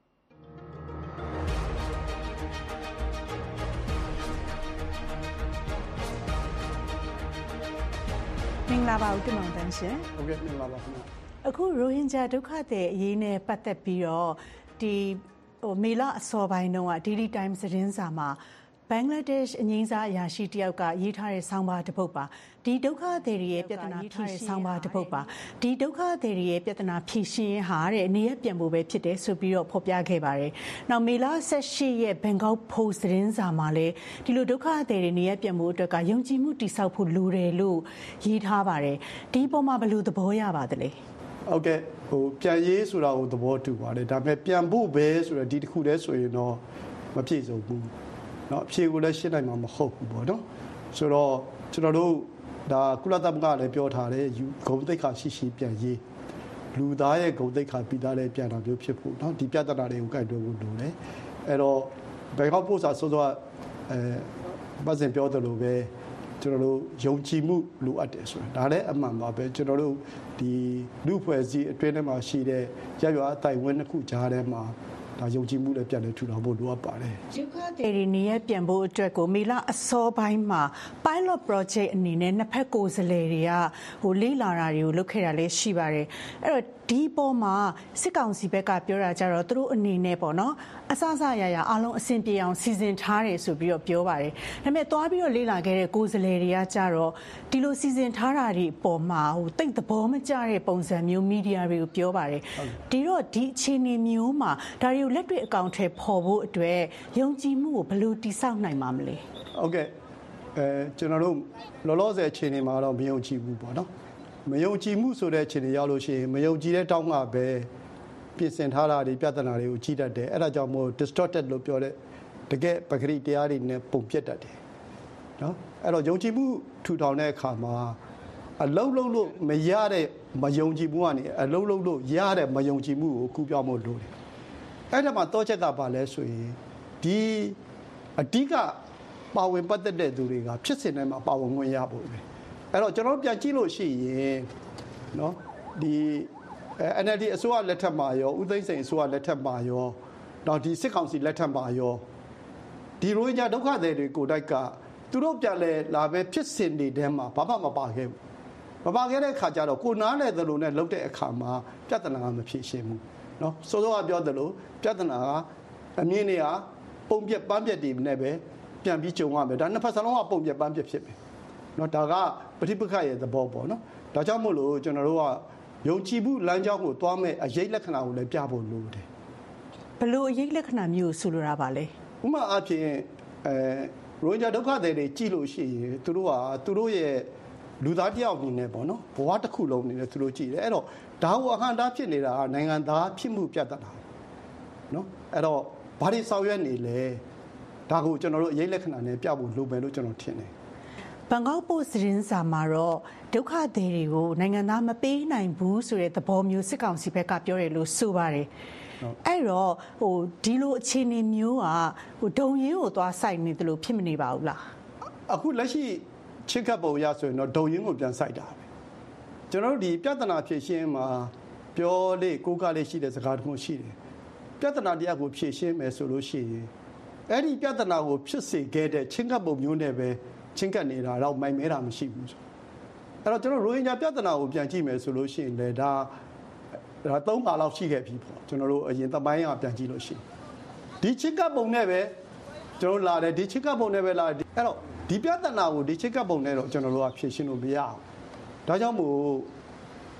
S10: မင်္ဂလာပါဦးတင်မောင်တန်းရှင်
S21: ဟုတ်ကဲ့မင်္ဂလာပါခင်ဗျ
S10: အခုရိုဟင်ဂျာဒုက္ခသည်အရေးနဲ့ပတ်သက်ပြီးတော့ဒီမေလအစောပိုင်းတုန်းက Daily Times သတင်းစာမှာဘင်္ဂလားဒေ့ရှ်အငြိမ်းစားအရာရှိတယောက်ကရေးထားတဲ့ဆောင်းပါးတစ်ပုဒ်ပါဒီဒုက္ခသည်တွေရဲ့ပြဿနာဖြေရှင်းဆောင်းပါးတစ်ပုဒ်ပါဒီဒုက္ခသည်တွေရဲ့ပြဿနာဖြေရှင်းဟာတဲ့အနေနဲ့ပြန်ဖို့ပဲဖြစ်တယ်ဆိုပြီးတော့ဖော်ပြခဲ့ပါတယ်။နောက်မေလ18ရက် Bangkok Post သတင်းစာမှာလည်းဒီလိုဒုက္ခသည်တွေနေရပြန်ဖို့အတွက်ကယုံကြည်မှုတိဆောက်ဖို့လိုတယ်လို့ရေးထားပါတယ်။ဒီပေါ်မှာဘယ်လိုသဘောရပါသလဲ
S21: ။ဟုတ်ကဲ့ပြန်ရေးဆိုတာကိုသဘောတူပါတယ်ဒါပေမဲ့ပြန်ဖို့ပဲဆိုတော့ဒီတစ်ခုတည်းဆိုရင်တော့မပြည့်စုံဘူးเนาะအဖြေကိုလည်းရှင်းနိုင်မှာမဟုတ်ဘူးပေါ့နော်ဆိုတော့ကျွန်တော်တို့ဒါကုလသမဂ္ဂလည်းပြောထားတယ်ဂုဏ်သိက္ခာရှိရှိပြန်ရေးလူသားရဲ့ဂုဏ်သိက္ခာပြီးသားလည်းပြန်တာမျိုးဖြစ်ဖို့เนาะဒီပြဿနာတွေကိုကြိုက်တွေ့ဖို့လိုတယ်အဲ့တော့ဘယ်ကောက်ပို့စာစောစောပတ်စင်ပြောသလိုပဲကျွန်တော်တို့ယုံကြည်မှုလိုအပ်တယ်ဆိုတာဒါလည်းအမှန်ပါပဲကျွန်တော်တို့ဒီလူဖွဲ့စည်းအတွင်းထဲမှာရှိတဲ့ရရွာအတိုင်းဝန်းတစ်ခုကြားထဲမှာဒါယုံကြည်မှုလည်းပြန်လည်ထူထောင်ဖို့လိုအပ်ပါတယ်
S10: ဒုက္ခသည်တွေနေရပြန်ဖို့အတွက်ကိုမေလအစောပိုင်းမှာ pilot project အနေနဲ့နှစ်ဖက်ကိုယ်စားလှယ်တွေကလေ့လာတာတွေကိုလုပ်ခဲ့တာလည်းရှိပါတယ်အဲ့တော့ဒီပေါ်မှာစစ်ကောင်စီဘက်ကပြောတာကြတော့သူတို့အနေနဲ့ပေါ့နော်အစစရရအားလုံးအဆင်ပြေအောင်စီစဉ်ထားတယ်ဆိုပြီးတော့ပြောပါတယ်ဒါပေမဲ့သွားပြီးတော့လေ့လာခဲ့တဲ့ကိုယ်စားလှယ်တွေကကြတော့ဒီလိုစီစဉ်ထားတာတွေပေါ်မှာတိတ်သဘောမကျတဲ့ပုံစံမျိုးမီဒီယာတွေကိုပြောပါတယ်ဒီတော့ဒီအခြေအနေမျိုးမှာဒါတွေကိုလက်တွေ့အကောင့်ထဲပေါ်ဖို့အတွက်ယုံကြည်မှုကိုဘယ်လိုတည်ဆောက်နိုင်မှာမလဲ
S21: ဟုတ်ကဲ့ကျွန်တော်တို့လောလောဆယ်အခြေအနေမှာတော့မယုံကြည်ဘူးပေါ့နော်မယုံကြည်မှုဆိုတဲ့အခြေအနေရောက်လို့ရှိရင်မယုံကြည်တဲ့တောင်းကပဲပြင်ဆင်ထားတာဒီပြဿနာတွေကိုကြီးတတ်တယ်အဲ့ဒါကြောင့်မို့ distorted လို့ပြောတဲ့တကယ်ပဂရိတရားတွေနဲ့ပုံပြတ်တတ်တယ်နော်အဲ့တော့ယုံကြည်မှုထူထောင်တဲ့အခါမှာအလုံးလုံးလို့မရတဲ့မယုံကြည်မှုကနေအလုံးလုံးလို့ရတဲ့မယုံကြည်မှုကိုကူးပြောင်းဖို့လိုတယ်အဲ့ဒါမှတော့ချက်ကပါလဲဆိုရင်ဒီအဓိကပါဝင်ပတ်သက်တဲ့သူတွေကဖြစ်စဉ်ထဲမှာပါဝင်ခွင့်ရဖို့ပဲအဲ့တော့ကျွန်တော်ပြန်ကြည့်လို့ရှိရင်เนาะဒီ NLD အစိုးရလက်ထက်မှာရောဦးသိန်းစိန်အစိုးရလက်ထက်မှာရောတော့ဒီစစ်ကောင်စီလက်ထက်မှာရောဒီရိုဟင်ဂျာဒုက္ခသည်တွေကိုတိုက်ကသူတို့ပြန်လဲလာပဲဖြစ်စဉ်တွေထဲမှာဘာမှမပါခဲ့ဘူးမပါခဲ့တဲ့အခါကျတော့ကိုနားလဲသလိုနဲ့လှုပ်တဲ့အခါမှာပြဿနာကမဖြေရှင်းဘူးเนาะစောစောကပြောသလိုပြဿနာကအမြင်တွေကပုံပြက်ပန်းပြက်တွေနဲ့ပဲပြန်ပြီးကြုံရမယ်ဒါနှစ်ဖက်စလုံးကပုံပြက်ပန်းပြက်ဖြစ်မယ်เนาะဒါကပဋိပက္ခရဲ့သဘောပေါ့เนาะဒါကြောင့်မို့လို့ကျွန်တော်တို့ကယုံကြည်မှုလမ်းကြောင်းကိုသွားမဲ့အရေးလက္ခဏာကိုလည်းပြဖို့လိုတယ်
S10: ဘယ်လိုအရေးလက္ခဏာမျိုးဆိုလိုတာပါလဲ
S21: ဥပမာအဖြစ်ရိုဟင်ဂျာဒုက္ခသည်တွေကြည့်လို့ရှိရင်သူတို့ရဲ့လူသားတယောက်အနေနဲ့ပေါ့နော်ဘဝတစ်ခုလုံးအနေနဲ့သူတို့ကြည့်တယ်အဲ့တော့ဒါကိုအဟန့်တားဖြစ်နေတာကနိုင်ငံသားဖြစ်မှုပြဿနာနော်အဲ့တော့ဘာတွေဆောင်ရွက်နေလဲဒါကိုကျွန်တော်တို့အရေးလက္ခဏာနဲ့ပြဖို့လိုမယ်လို့ကျွန်တော်ထင်တယ်
S10: ဘန်ကောက်ပို့စ်သတင်းစာမှာတော့ဒုက္ခသည်တွေကိုနိုင်ငံသားမပေးနိုင်ဘူးဆိုတဲ့သဘောမျိုးစစ်ကောင်စီဘက်ကပြောတယ်လို့ဆိုပါတယ်အဲ့တော့ဒီလိုအခြေအနေမျိုးကဒုံရင်းကိုသွားစိုက်နေတယ်လို့ဖြစ်မနေပါဘူးလား
S21: အခုလက်ရှိချင်းကပ်ပုံရဆိုရင်တော့ဒုံရင်းကိုပြန်စိုက်တာပဲကျွန်တော်တို့ဒီပြဿနာဖြေရှင်းမှာပြောလေးကိုးကားလေးရှိတဲ့စကားတစ်ခုရှိတယ်ပြဿနာတရားကိုဖြေရှင်းမယ်ဆိုလို့ရှိရင်အဲ့ဒီပြဿနာကိုဖြစ်စေခဲ့တဲ့ချင်းကပ်ပုံမျိုးနဲ့ပဲချင်းကပ်နေတာတော့မိုင်မဲတာမရှိဘူးဆိုအဲ့တော့ကျွန်တော်ရိုဟင်ဂျာပြဿနာကိုပြန်ကြည့်မယ်ဆိုလို့ရှိရင်လည်းဒါ3ပါလောက်ရှိခဲ့ပြီပေါ့ကျွန်တော်တို့အရင်သမိုင်းကပြန်ကြည့်လို့ရှိရင်ဒီချင်းကပ်ပုံနဲ့ပဲကျွန်တော်လာတယ်ဒီချင်းကပ်ပုံနဲ့ပဲလာတယ်အဲ့တော့ဒီပြဿနာကိုဒီချင်းကပ်ပုံနဲ့တော့ကျွန်တော်တို့ကဖြေရှင်းလို့မရအောင်ဒါကြောင့်မို့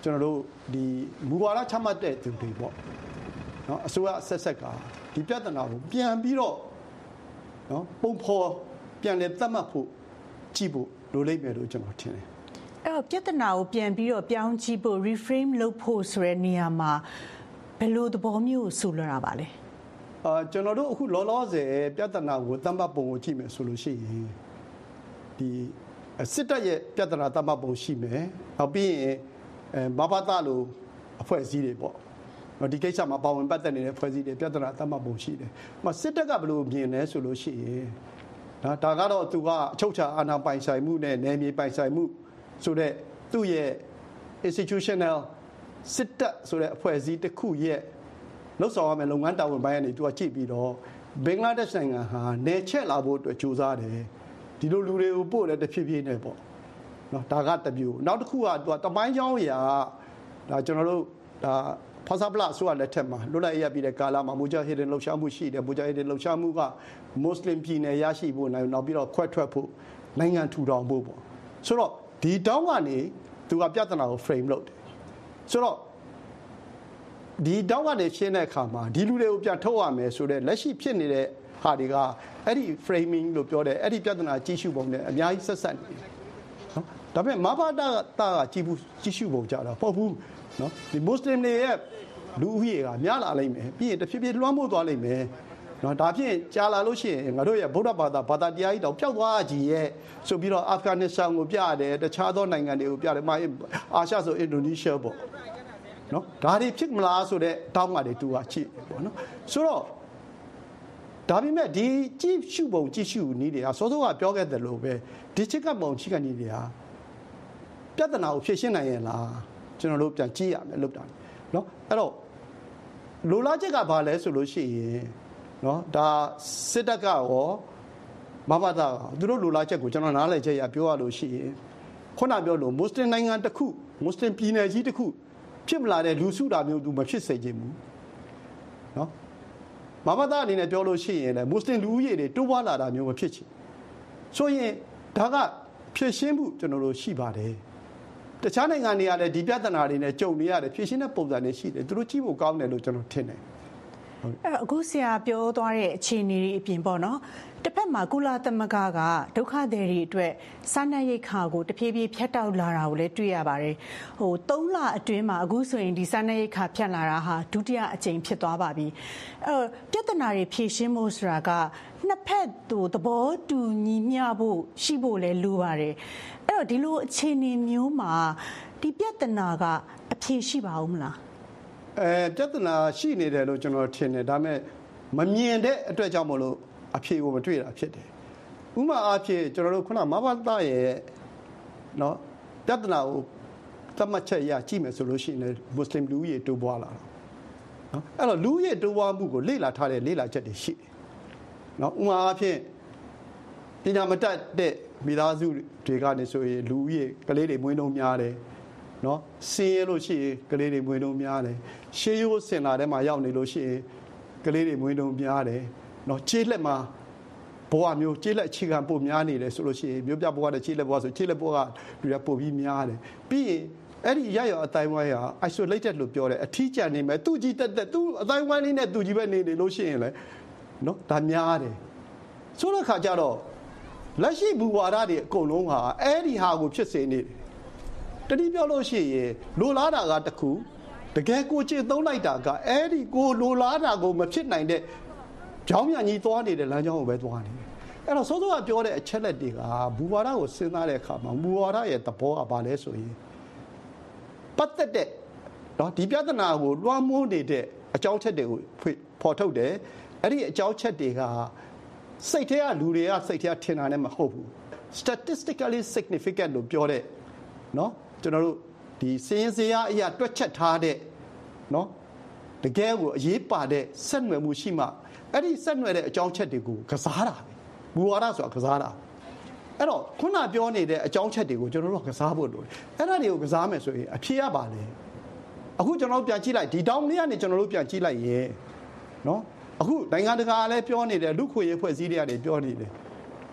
S21: ကျွန်တော်တို့ဒီမူဝါဒချမှတ်တဲ့သူတွေပေါ့နော်အစိုးရဆက်ဆက်ကဒီပြဿနာကိုပြန်ပြီးတော့နော်ပုံဖော်ပြန်လည်သတ်မှတ်ဖို့ကြည့်ဖို့လိုလိမ့်မယ်လို့ကျွန်တော်ထင်တယ်
S10: အဲ့တော့ပြဿနာကိုပြန်ပြီးတော့ပြောင်းကြည့်ဖို့ reframe လုပ်ဖို့ဆိုတဲ့နေရာမှာဘယ်လိုသဘောမျိုးဆိုလိုတာပါလဲ
S21: ကျွန်တော်တို့အခုလောလောဆယ်ပြဿနာကိုသတ်မှတ်ပုံကိုကြည့်မယ်ဆိုလို့ရှိရင်ဒီစစ်တပ်ရဲ့ပြဿနာသတ်မှတ်ပုံရှိမယ်နောက်ပြီးရင်မဘာသာလိုအဖွဲ့အစည်းတွေပေါ့ဒီကိစ္စမှာပါဝင်ပတ်သက်နေတဲ့ဖွဲ့စည်းတွေပြဿနာသတ်မှတ်ပုံရှိတယ်။စစ်တပ်ကဘယ်လိုမြင်လဲဆိုလို့ရှိရင်ဒါကတော့သူကအချုပ်အခြာအာဏာပိုင်ဆိုင်မှုနဲ့နယ်မြေပိုင်ဆိုင်မှုဆိုတဲ့သူ့ရဲ့ institutional စစ်တပ်ဆိုတဲ့အဖွဲ့အစည်းတစ်ခုရဲ့လှုပ်ဆောင်ရမယ့်လုပ်ငန်းတာဝန်ပိုင်းကနေသူကကြည့်ပြီးတော့ဘင်္ဂလားဒေ့ရှ်နိုင်ငံဟာနယ်ချက်လာဖို့အတွက်ကြိုးစားတယ်။ဒီလိုလူတွေကိုပို့တယ်တဖြည်းဖြည်းနဲ့ပေါ့။နော်ဒါကတစ်မျိုးနောက်တစ်ခုကသူကတပိုင်းချောင်းအရာဒါကျွန်တော်တို့ဒါဖာဆာပလာဆိုရလက်ထက်မှာလွတ်လပ်ရပြီးတဲ့ကာလမှာမူဂျာဟီဒင်လှုပ်ရှားမှုရှိတယ်မူဂျာဟီဒင်လှုပ်ရှားမှုကမွတ်စလင်ပြည်နယ်ရရှိဖို့နိုင်နောက်ပြီးတော့ခွဲထွက်ဖို့နိုင်ငံထူထောင်ဖို့ပေါ့ဆိုတော့ဒီတောင်းကနေသူကပြဿနာကို frame လုပ်တယ်ဆိုတော့ဒီတောင်းကနေရှင်းတဲ့အခါမှာဒီလူတွေကိုပြန်ထုတ်ရမယ်ဆိုတော့လက်ရှိဖြစ်နေတဲ့ဟာတွေကအဲ့ဒီ framing လို့ပြောတယ်အဲ့ဒီပြဿနာကြီးစုပုံနဲ့အများကြီးဆက်ဆက်နေတယ်နော်ဒါပေမဲ့မဘာတာကကြီးစုပုံကြတာပေါ့ဘူးနော်ဒီမွတ်စလင်တွေရဲ့လူဦးရေကများလာလိမ့်မယ်ပြီးရင်တဖြည်းဖြည်းလွှမ်းမိုးသွားလိမ့်မယ်နော်ဒါဖြင့်ကြာလာလို့ရှိရင်ငါတို့ရဲ့ဗုဒ္ဓဘာသာတရားကြီးတောင်ပျောက်သွားကြရဲ့ဆိုပြီးတော့အာဖဂန်နစ္စတန်ကိုပြတယ်တခြားသောနိုင်ငံတွေကိုပြတယ်အာရှဆိုအင်ဒိုနီးရှားပေါ့နော်ဒါတွေဖြစ်မလားဆိုတဲ့တောင်းမှတွေတူတာချိပေါ့နော်ဆိုတော့ဒါပေမဲ့ဒီကြည့်ရှုပုံကြည့်ရှုနည်းတွေကစောစောကပြောခဲ့တယ်လို့ပဲဒီချက်ကပုံချိကနည်းတွေကပြဿနာကိုဖြေရှင်းနိုင်ရဲ့လားကျွန်တော်တို့ပြန်ကြည့်ရမယ်လို့တာเนาะအဲ့တော့လိုလားချက်ကဘာလဲဆိုလို့ရှိရင်เนาะဒါစစ်တပ်ကရောမဘာသာသူတို့လိုလားချက်ကိုကျွန်တော်နားလည်ချက်ရပြောရလို့ရှိရင်ခုနပြောလို့မွတ်စလင်နိုင်ငံတစ်ခုမွတ်စလင်ပြည်နယ်ကြီးတစ်ခုဖြစ်မလာတဲ့လူစုတာမျိုးသူမဖြစ်စေချင်ဘူးเนาะမဘာသာအနေနဲ့ပြောလို့ရှိရင်လည်းမွတ်စလင်လူဦးရေတွေတိုးပွားလာတာမျိုးမဖြစ်ချင်ဆိုရင်ဒါကဖြစ်ရှင်းမှုကျွန်တော်တို့ရှိပါတယ်တခြားနိုင်ငံတွေကလည်းဒီပြဿနာတွေနဲ့ကြုံနေရတယ်ဖြေရှင်းတဲ့ပုံစံတွေရှိတယ်သူတို့ကြည့်ဖို့ကောင်းတယ်လို့ကျွန်တော်ထင်တယ်
S10: အဲ့အခုဆရာပြောသွားတဲ့အခြေအနေတွေအပြင်ပေါ့နော်တစ်ဖက်မှာကုလသမဂ္ဂကဒုက္ခသည်တွေအတွက်စားနပ်ရိက္ခာကိုတဖြည်းဖြည်းဖြတ်တောက်လာတာကိုလည်းတွေ့ရပါတယ်3လအတွင်းမှာအခုဆိုရင်ဒီစားနပ်ရိက္ခာဖြတ်လာတာဟာဒုတိယအကြိမ်ဖြစ်သွားပါပြီပြဿနာတွေဖြေရှင်းဖို့ဆိုတာကနှစ်ဖက်သဘောတူညီမျှဖို့ရှိဖို့လည်းလိုပါတယ်အဲ့တော့ဒီလိုအခြေအနေမျိုးမှာဒီပြဿနာကအဖြေရှိပါဦးမလား
S21: ပြဿနာရှိနေတယ်လို့ကျွန်တော်ထင်တယ်ဒါပေမဲ့မမြင်တဲ့အတွက်ကြောင့်မလို့အဖြေကိုမတွေ့တာဖြစ်တယ်ဥပမာအားဖြင့်ကျွန်တော်တို့ခုနမဘာသာရဲ့เนาะပြဿနာကိုသတ်မှတ်ချက်ရကြည့်မယ်ဆိုလို့ရှိရင်မွတ်စလင်လူကြီးတိုးပွားလာတာเนาะအဲ့တော့လူကြီးတိုးပွားမှုကိုလေ့လာထားတဲ့လေ့လာချက်တွေရှိတယ်เนาะဥပမာအားဖြင့်ပညာမတတ်တဲ့မိသားစုတွေကနေဆိုရင်လူကြီးကလေးတွေမွေးနှုန်းများတယ်เนาะဆင်းရဲလို့ရှိရင်ကလေးတွေမွေးနှုန်းများတယ်ရှေးရိုးစင်လာထဲမှာရောက်နေလို့ရှိရင်ကလေးတွေမွေးနှုန်းများတယ်နော်ခြေလက်မှာဘဝမျိုးခြေလက်အခြေခံပို့များနေတယ်ဆိုလို့ရှိရင်မျိုးပြဘဝနဲ့ခြေလက်ဘဝဆိုခြေလက်ဘဝကလူတွေပို့ပြီးများတယ်ပြီးရင်အဲ့ဒီရရအတိုင်းဝိုင်းဟာ isolated လို့ပြောတယ်အထီးကျန်နေမယ်သူကြီးတက်သူအတိုင်းဝိုင်းလေးနဲ့သူကြီးပဲနေလို့ရှိရင်လေနော်ဒါများတယ်ဆိုတဲ့ခါကျတော့လက်ရှိဘူဝါဒတွေအကုန်လုံးဟာအဲ့ဒီဟာကိုဖြစ်စေနေတယ်တတိပြောလို့ရှိရင်လိုလားတာကတခုတကယ်ကိုချစ်သုံးလိုက်တာကအဲ့ဒီကိုလိုလားတာကိုမဖြစ်နိုင်တဲ့ကြောင်းမြန်ကြီးသွားနေတဲ့လမ်းကြောင်းကိုပဲသွားနေတယ်အဲ့တော့စောစောကပြောတဲ့အချက်လက်တွေကဘူဝါဒကိုစဉ်းစားတဲ့အခါမှာဘူဝါဒရဲ့သဘောကဘာလဲဆိုရင်ပတ်သက်တဲ့နော်ဒီပြဿနာကိုလွှမ်းမိုးနေတဲ့အကြောင်းချက်တွေကိုဖော်ထုတ်တယ်အဲ့ဒီအကြောင်းချက်တွေကစိတ်ထဲကလူတွေကစိတ်ထဲထင်တာနဲ့မဟုတ်ဘူး statistically significant လို့ပြောတဲ့နော်ကျွန်တော်တို့ဒီစင်းစရာအရာတွက်ချက်ထားတဲ့နော်တကယ်ကိုအရေးပါတဲ့ဆက်နွယ်မှုရှိမှအဲ့ဒီဆက်နွယ်တဲ့အကြောင်းချက်တွေကိုကစားတာပဲဘူဝါဒဆိုတာကစားတာအဲ့တော့ခုနပြောနေတဲ့အကြောင်းချက်တွေကိုကျွန်တော်တို့ကစားဖို့လိုတယ်အဲ့ဒါတွေကိုကစားမယ်ဆိုရင်အဖြေရပါလေအခုကျွန်တော်တို့ပြန်ကြည့်လိုက်ဒီတောင်းလေးကနေကျွန်တော်တို့ပြန်ကြည့်လိုက်ရဲနော်အခုနိုင်ငံတကာလည်းပြောနေတယ်လူခွေရေးဖွဲ့စည်းတွေကနေပြောနေတယ်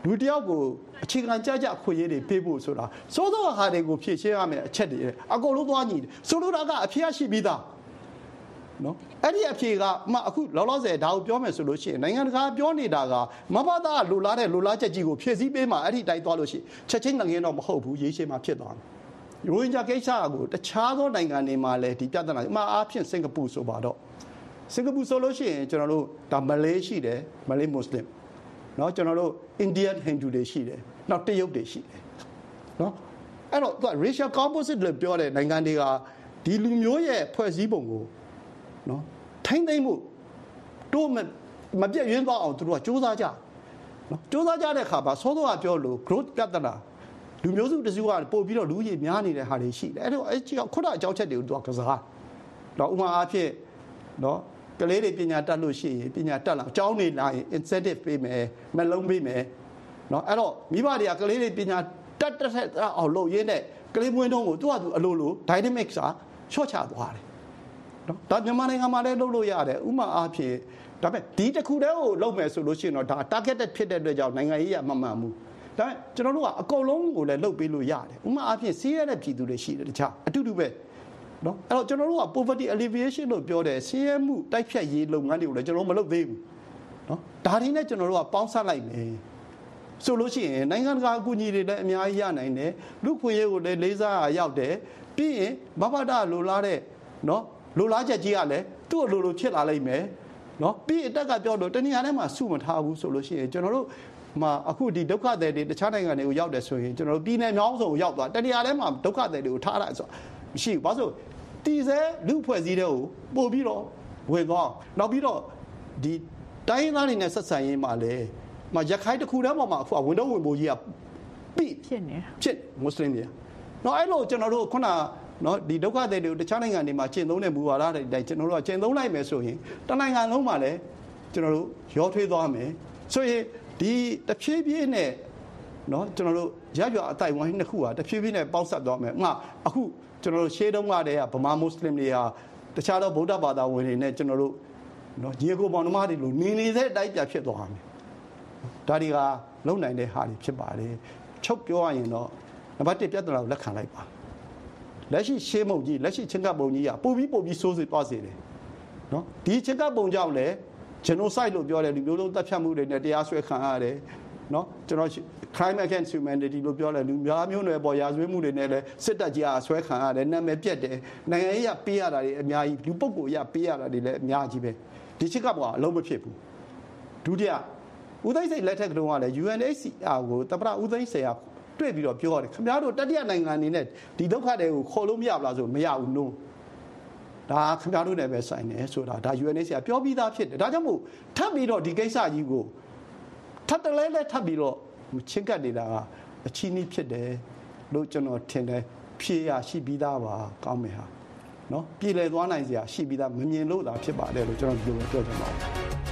S21: လူတယောက်ကိုအခြေခံကြကြခွင့်ရည်ပေးဖို့ဆိုတာစိုးသောဟာတွေကိုဖြည့်ရှင်းရမယ်အချက်တွေအကုန်လုံးသွားညီတယ်ဆိုလိုတာကအဖြစ်ရှိပြီးသားနော်အဲ့ဒီအဖြစ်ကအခုလောလောဆယ်ဒါကိုပြောမယ်ဆိုလို့ရှိရင်နိုင်ငံတကာပြောနေတာကမဘာသာလိုလားတဲ့လိုလားချက်ကြီးကိုဖြည့်ဆည်းပေးမှအဲ့ဒီတိုင်းသွားလို့ရှိချက်ချင်းငငင်းတော့မဟုတ်ဘူးရေးရှင်းမှဖြစ်သွားတယ်ရိုဟင်ဂျာကိစ္စကိုတခြားသောနိုင်ငံတွေမှာလည်းဒီပြဿနာအားဖြင့်စင်ကာပူဆိုပါတော့စင်ကာပူဆိုလို့ရှိရင်ကျွန်တော်တို့ဒါမလေးရှိတယ်မလေးမွတ်စလင်နော်ကျွန်တော်တို့အိန္ဒိယဟိန္ဒူတွေရှိတယ်နောက်တရုတ်တွေရှိတယ်နော်အဲ့တော့သူက racial composite လို့ပြောတဲ့နိုင်ငံတွေကဒီလူမျိုးရဲ့ဖွဲ့စည်းပုံကိုနော်ထိမ့်သိမ့်မှုတို့မပြည့်ရင်းသွားအောင်သူတို့ကစူးစမ်းကြနော်စူးစမ်းကြတဲ့အခါမှာသောသောကပြောလို့ growth ပြဿနာလူမျိုးစုတစုကပို့ပြီးတော့လူကြီးများနေတဲ့ဟာတွေရှိတယ်အဲ့တော့အဲ့ခုနအကြောင်းချက်တွေကိုသူကကစားတော့ဥပမာအားဖြင့်နော်ကလေးတွေပညာတတ်လို့ရှိရင်ပညာတက်လာအကြောင်းနေလာရင် incentive ပေးမယ်မလုံးပေးမယ်เนาะအဲ့တော့မိဘတွေကကလေးတွေပညာတက်အောင်လုပ်ရင်းနဲ့ကလေးမွေးတော့ကိုသူ့ဟာသူအလိုလို dynamic စာချော့ချသွားတယ်เนาะဒါမြန်မာနိုင်ငံမှာလည်းလုပ်လို့ရတယ်ဥမာအားဖြင့်ဒါပေမဲ့ဒီတစ်ခုတည်းကိုလုပ်မယ်ဆိုလို့ရှိရင်တော့ဒါ targeted ဖြစ်တဲ့အတွက်ကြောင့်နိုင်ငံရေးရမမှန်ဘူးဒါပေမဲ့ကျွန်တော်တို့ကအကုန်လုံးကိုလည်းလုပ်ပေးလို့ရတယ်ဥမာအားဖြင့်စီးရတဲ့ပြည်သူတွေရှိတယ်တခြားအတူတူပဲနော်အဲ့တော့ကျွန်တော်တို့က poverty alleviation လို့ပြောတယ်ဆင်းရဲမှုတိုက်ဖြတ်ရေးလုပ်ငန်းတွေကိုလည်းကျွန်တော်မလုပ်သေးဘူးနော်ဒါတွေနဲ့ကျွန်တော်တို့ကပေါင်းစပ်လိုက်မယ်ဆိုလို့ရှိရင်နိုင်ငံတကာအကူအညီတွေလည်းအများကြီးရနိုင်တယ်လူခွင့်ရေးကိုလည်းလေးစားရရောက်တယ်ပြီးရင်မဘာဒလိုလားတဲ့နော်လိုလားချက်ကြီးကလည်းသူ့လိုဖြစ်လာလိမ့်မယ်နော်ပြီးအတက်ကပြောလို့တနည်းအားနဲ့မှစုမထားဘူးဆိုလို့ရှိရင်ကျွန်တော်တို့အခုဒီဒုက္ခသည်တွေတခြားနိုင်ငံတွေကိုရောက်တယ်ဆိုရင်ကျွန်တော်တို့ပြည်နယ်များစုံရောက်သွားတနည်းအားနဲ့မှဒုက္ခသည်တွေကိုထားလိုက်ဆိုမရှိဘူးဘာလို့တီစဲလူဖွဲ့စည်းတဲ့ကိုပို့ပြီးတော့ဝင်သွားနောက်ပြီးတော့ဒီတိုင်းရင်းသားတွေနဲ့ဆက်ဆံရေးမှာလည်းရခိုင်တစ်ခုတည်းပေါ်မှာအခုဝန်တော့ဝင်ပို့ကြီးကပြီးဖြစ်မွတ်စလင်တွေနော်အဲ့လိုကျွန်တော်တို့ခုနနော်ဒီဒုက္ခသည်တွေတခြားနိုင်ငံတွေမှာကျင့်သုံးတဲ့မူဝါဒတွေတိုင်းကျွန်တော်တို့ကကျင့်သုံးလိုက်မယ်ဆိုရင်တနိုင်ငံလုံးမှာလည်းကျွန်တော်တို့ရောထွေးသွားမယ်ဆိုရင်ဒီတစ်ဖြည်းဖြည်းနဲ့နော်ကျွန်တော်တို့ရရွာအတိုင်းဝိုင်းနှစ်ခုဟာတစ်ဖြည်းဖြည်းနဲ့ပေါက်ဆက်သွားမယ်အခုကျွန်တော်တို့ရှေးတုန်းကတည်းကဗမာမွတ်စလင်တွေဟာတခြားသောဗုဒ္ဓဘာသာဝင်တွေနဲ့ကျွန်တော်တို့နော်ညီကိုပေါင်းနှမတွေလိုနေနေတဲ့အတိုင်းပြဖြစ်သွားမယ်ဒါတွေကလုံနိုင်တဲ့ဟာတွေဖြစ်ပါတယ်ချုပ်ပြောရရင်တော့နံပါတ်1ပြဿနာကိုလက်ခံလိုက်ပါလက်ရှိရှေးမုံကြီးလက်ရှိချင်းကပ်ပုံကြီးကပို့ပြီးဆိုးစေသွားစေတယ်နော်ဒီချင်းကပ်ပုံကြောင့်လည်း genocide လို့ပြောတယ်လူမျိုးလုံးတပ်ဖြတ်မှုတွေနဲ့တရားစွဲခံရတယ်နော်ကျွန်တော် crime against humanity လို့ပြောတယ်လူများမျိုးနွယ်ပေါ်ရာဇဝတ်မှုတွေနဲ့လည်းစစ်တပ်ကြီးအားဆွဲခံရတယ်နာမည်ပြက်တယ်နိုင်ငံရေးရပေးရတာတွေအများကြီးလူပုဂ္ဂိုလ်ရပေးရတာတွေလည်းအများကြီးပဲဒီချက်ကပေါ်အလုံးမဖြစ်ဘူးဒုတိယဦးသိန်းစိန်လက်ထက်ကတုန်းကလည်း UNHCR ကိုတပရဦးသိန်းစိန်ကတွေ့ပြီးတော့ပြောတယ်ခင်ဗျားတို့တတိယနိုင်ငံအနေနဲ့ဒီဒုက္ခတွေကိုခေါ်လို့မရဘူးလားဆိုမရဘူးနို့ဒါခင်ဗျားတို့နဲ့ပဲဆိုင်တယ်ဆိုတာဒါ UNHCR ပြောပြီးသားဖြစ်တယ်ဒါကြောင့်မို့ထပ်ပြီးတော့ဒီကိစ္စကြီးကိုထပ်တလဲလဲထပ်ပြီးတော့ချင်းကပ်နေတာကအချီးနှီးဖြစ်တယ်လို့ကျွန်တော်ထင်တယ်ဖြေရရှိပြီးသားပါကောင်းမယ်ဟာနော်ပြည်လည်သွားနိုင်စရာရှိပြီးသားမမြင်လို့သာဖြစ်ပါတယ်လို့ကျွန်တော်ဒီလိုပြောချင်ပါတယ်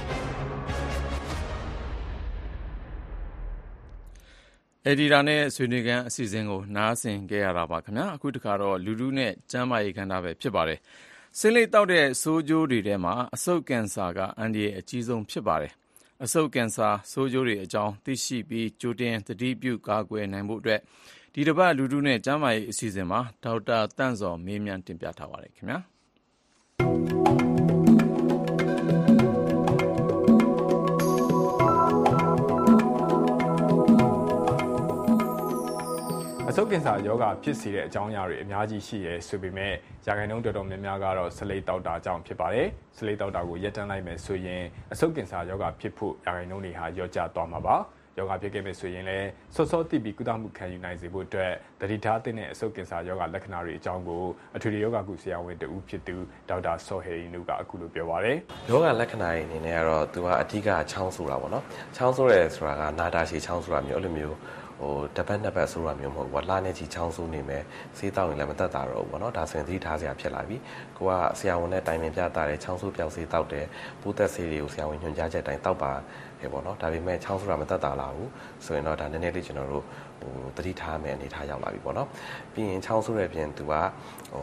S2: အဒီတာနဲ့ဆွေးနွေးခန်းအစီအစဉ်ကိုနားဆင်ကြရတာပါခင်ဗျာအခုတခါတော့လူလူနဲ့ကျန်းမာရေးခန္ဓာပဲဖြစ်ပါတယ်ဆင်းလိပ်တောက်တဲ့ဆိုးကျိုးတွေထဲမှာအဆုတ်ကင်ဆာကအန္တရာယ်အကြီးဆုံးဖြစ်ပါတယ်အဆုတ်ကင်ဆာဆိုးကျိုးတွေအကြောင်းသိရှိပြီးကြိုတင်သတိပြုကာကွယ်နိုင်ဖို့အတွက်ဒီတစ်ပတ်လူထုနဲ့ကျန်းမာရေးအစီအစဉ်မှာဒေါက်တာတန့်စော်မေးမြန်းတင်ပြထားပါတယ်ခင်ဗျာ
S1: အဆုတ်ကင်ဆာရောဂါဖြစ်စေတဲ့အကြောင်းအရာတွေအများကြီးရှိရဲဆိုပေမဲ့ရာခိုင်နှုန်းတော်တော်များများကတော့ဆလိပ်တောက်တာကြောင့်ဖြစ်ပါတယ်ဆလိပ်တောက်တာကိုရပ်တန့်လိုက်မယ်ဆိုရင်အဆုတ်ကင်ဆာရောဂါဖြစ်ဖို့ရာခိုင်နှုန်းတွေဟာလျော့ကျသွားမှာပါရောဂါဖြစ်ခဲ့မယ်ဆိုရင်လည်းစောစောသိပြီးကုသမှုခံယူနိုင်စေဖို့အတွက်တတိထားတဲ့အဆုတ်ကင်ဆာရောဂါလက္ခဏာတွေအကြောင်းကိုအထွေထွေရောဂါကုဆရာဝန်တဦးဖြစ်သူဒေါက်တာစောဟေရီနုကအခုလိုပြောပါတယ်
S20: ရောဂါလက္ခဏာတွေအနေနဲ့ကတော့သူကအဓိကချောင်းဆိုတာပေါ့နော်ချောင်းဆိုရဲဆိုတာကနာတာရှည်ချောင်းဆိုတာမျိုးအဲ့လိုမျိုးတပတ်နှစ်ပတ်ဆိုတာမျိုးမဟုတ်ဘူး။လှနဲ့ချီချောင်းဆိုးနေမယ်။ဆေးတောက်ရင်လည်းမတက်တာတော့ဘူးပေါ့နော်။ဒါဆိုရင်သတိထားစရာဖြစ်လာပြီ။ကိုကဆရာဝန်နဲ့တိုင်ပင်ပြတာတယ်ချောင်းဆိုးပြောက်ဆေးတောက်တယ်။ပိုးသက်ဆေးတွေကိုဆရာဝန်ညွှန်ကြားချက်တိုင်းတောက်ပါပေါ့နော်။ဒါပေမဲ့ချောင်းဆိုတာမတက်တာလားဘူး။ဆိုရင်တော့ဒါနည်းနည်းလေးကျွန်တော်တို့သတိထားမယ်အနေထားရောက်လာပြီပေါ့နော်။ပြီးရင်ချောင်းဆိုးတဲ့ပြင်သူက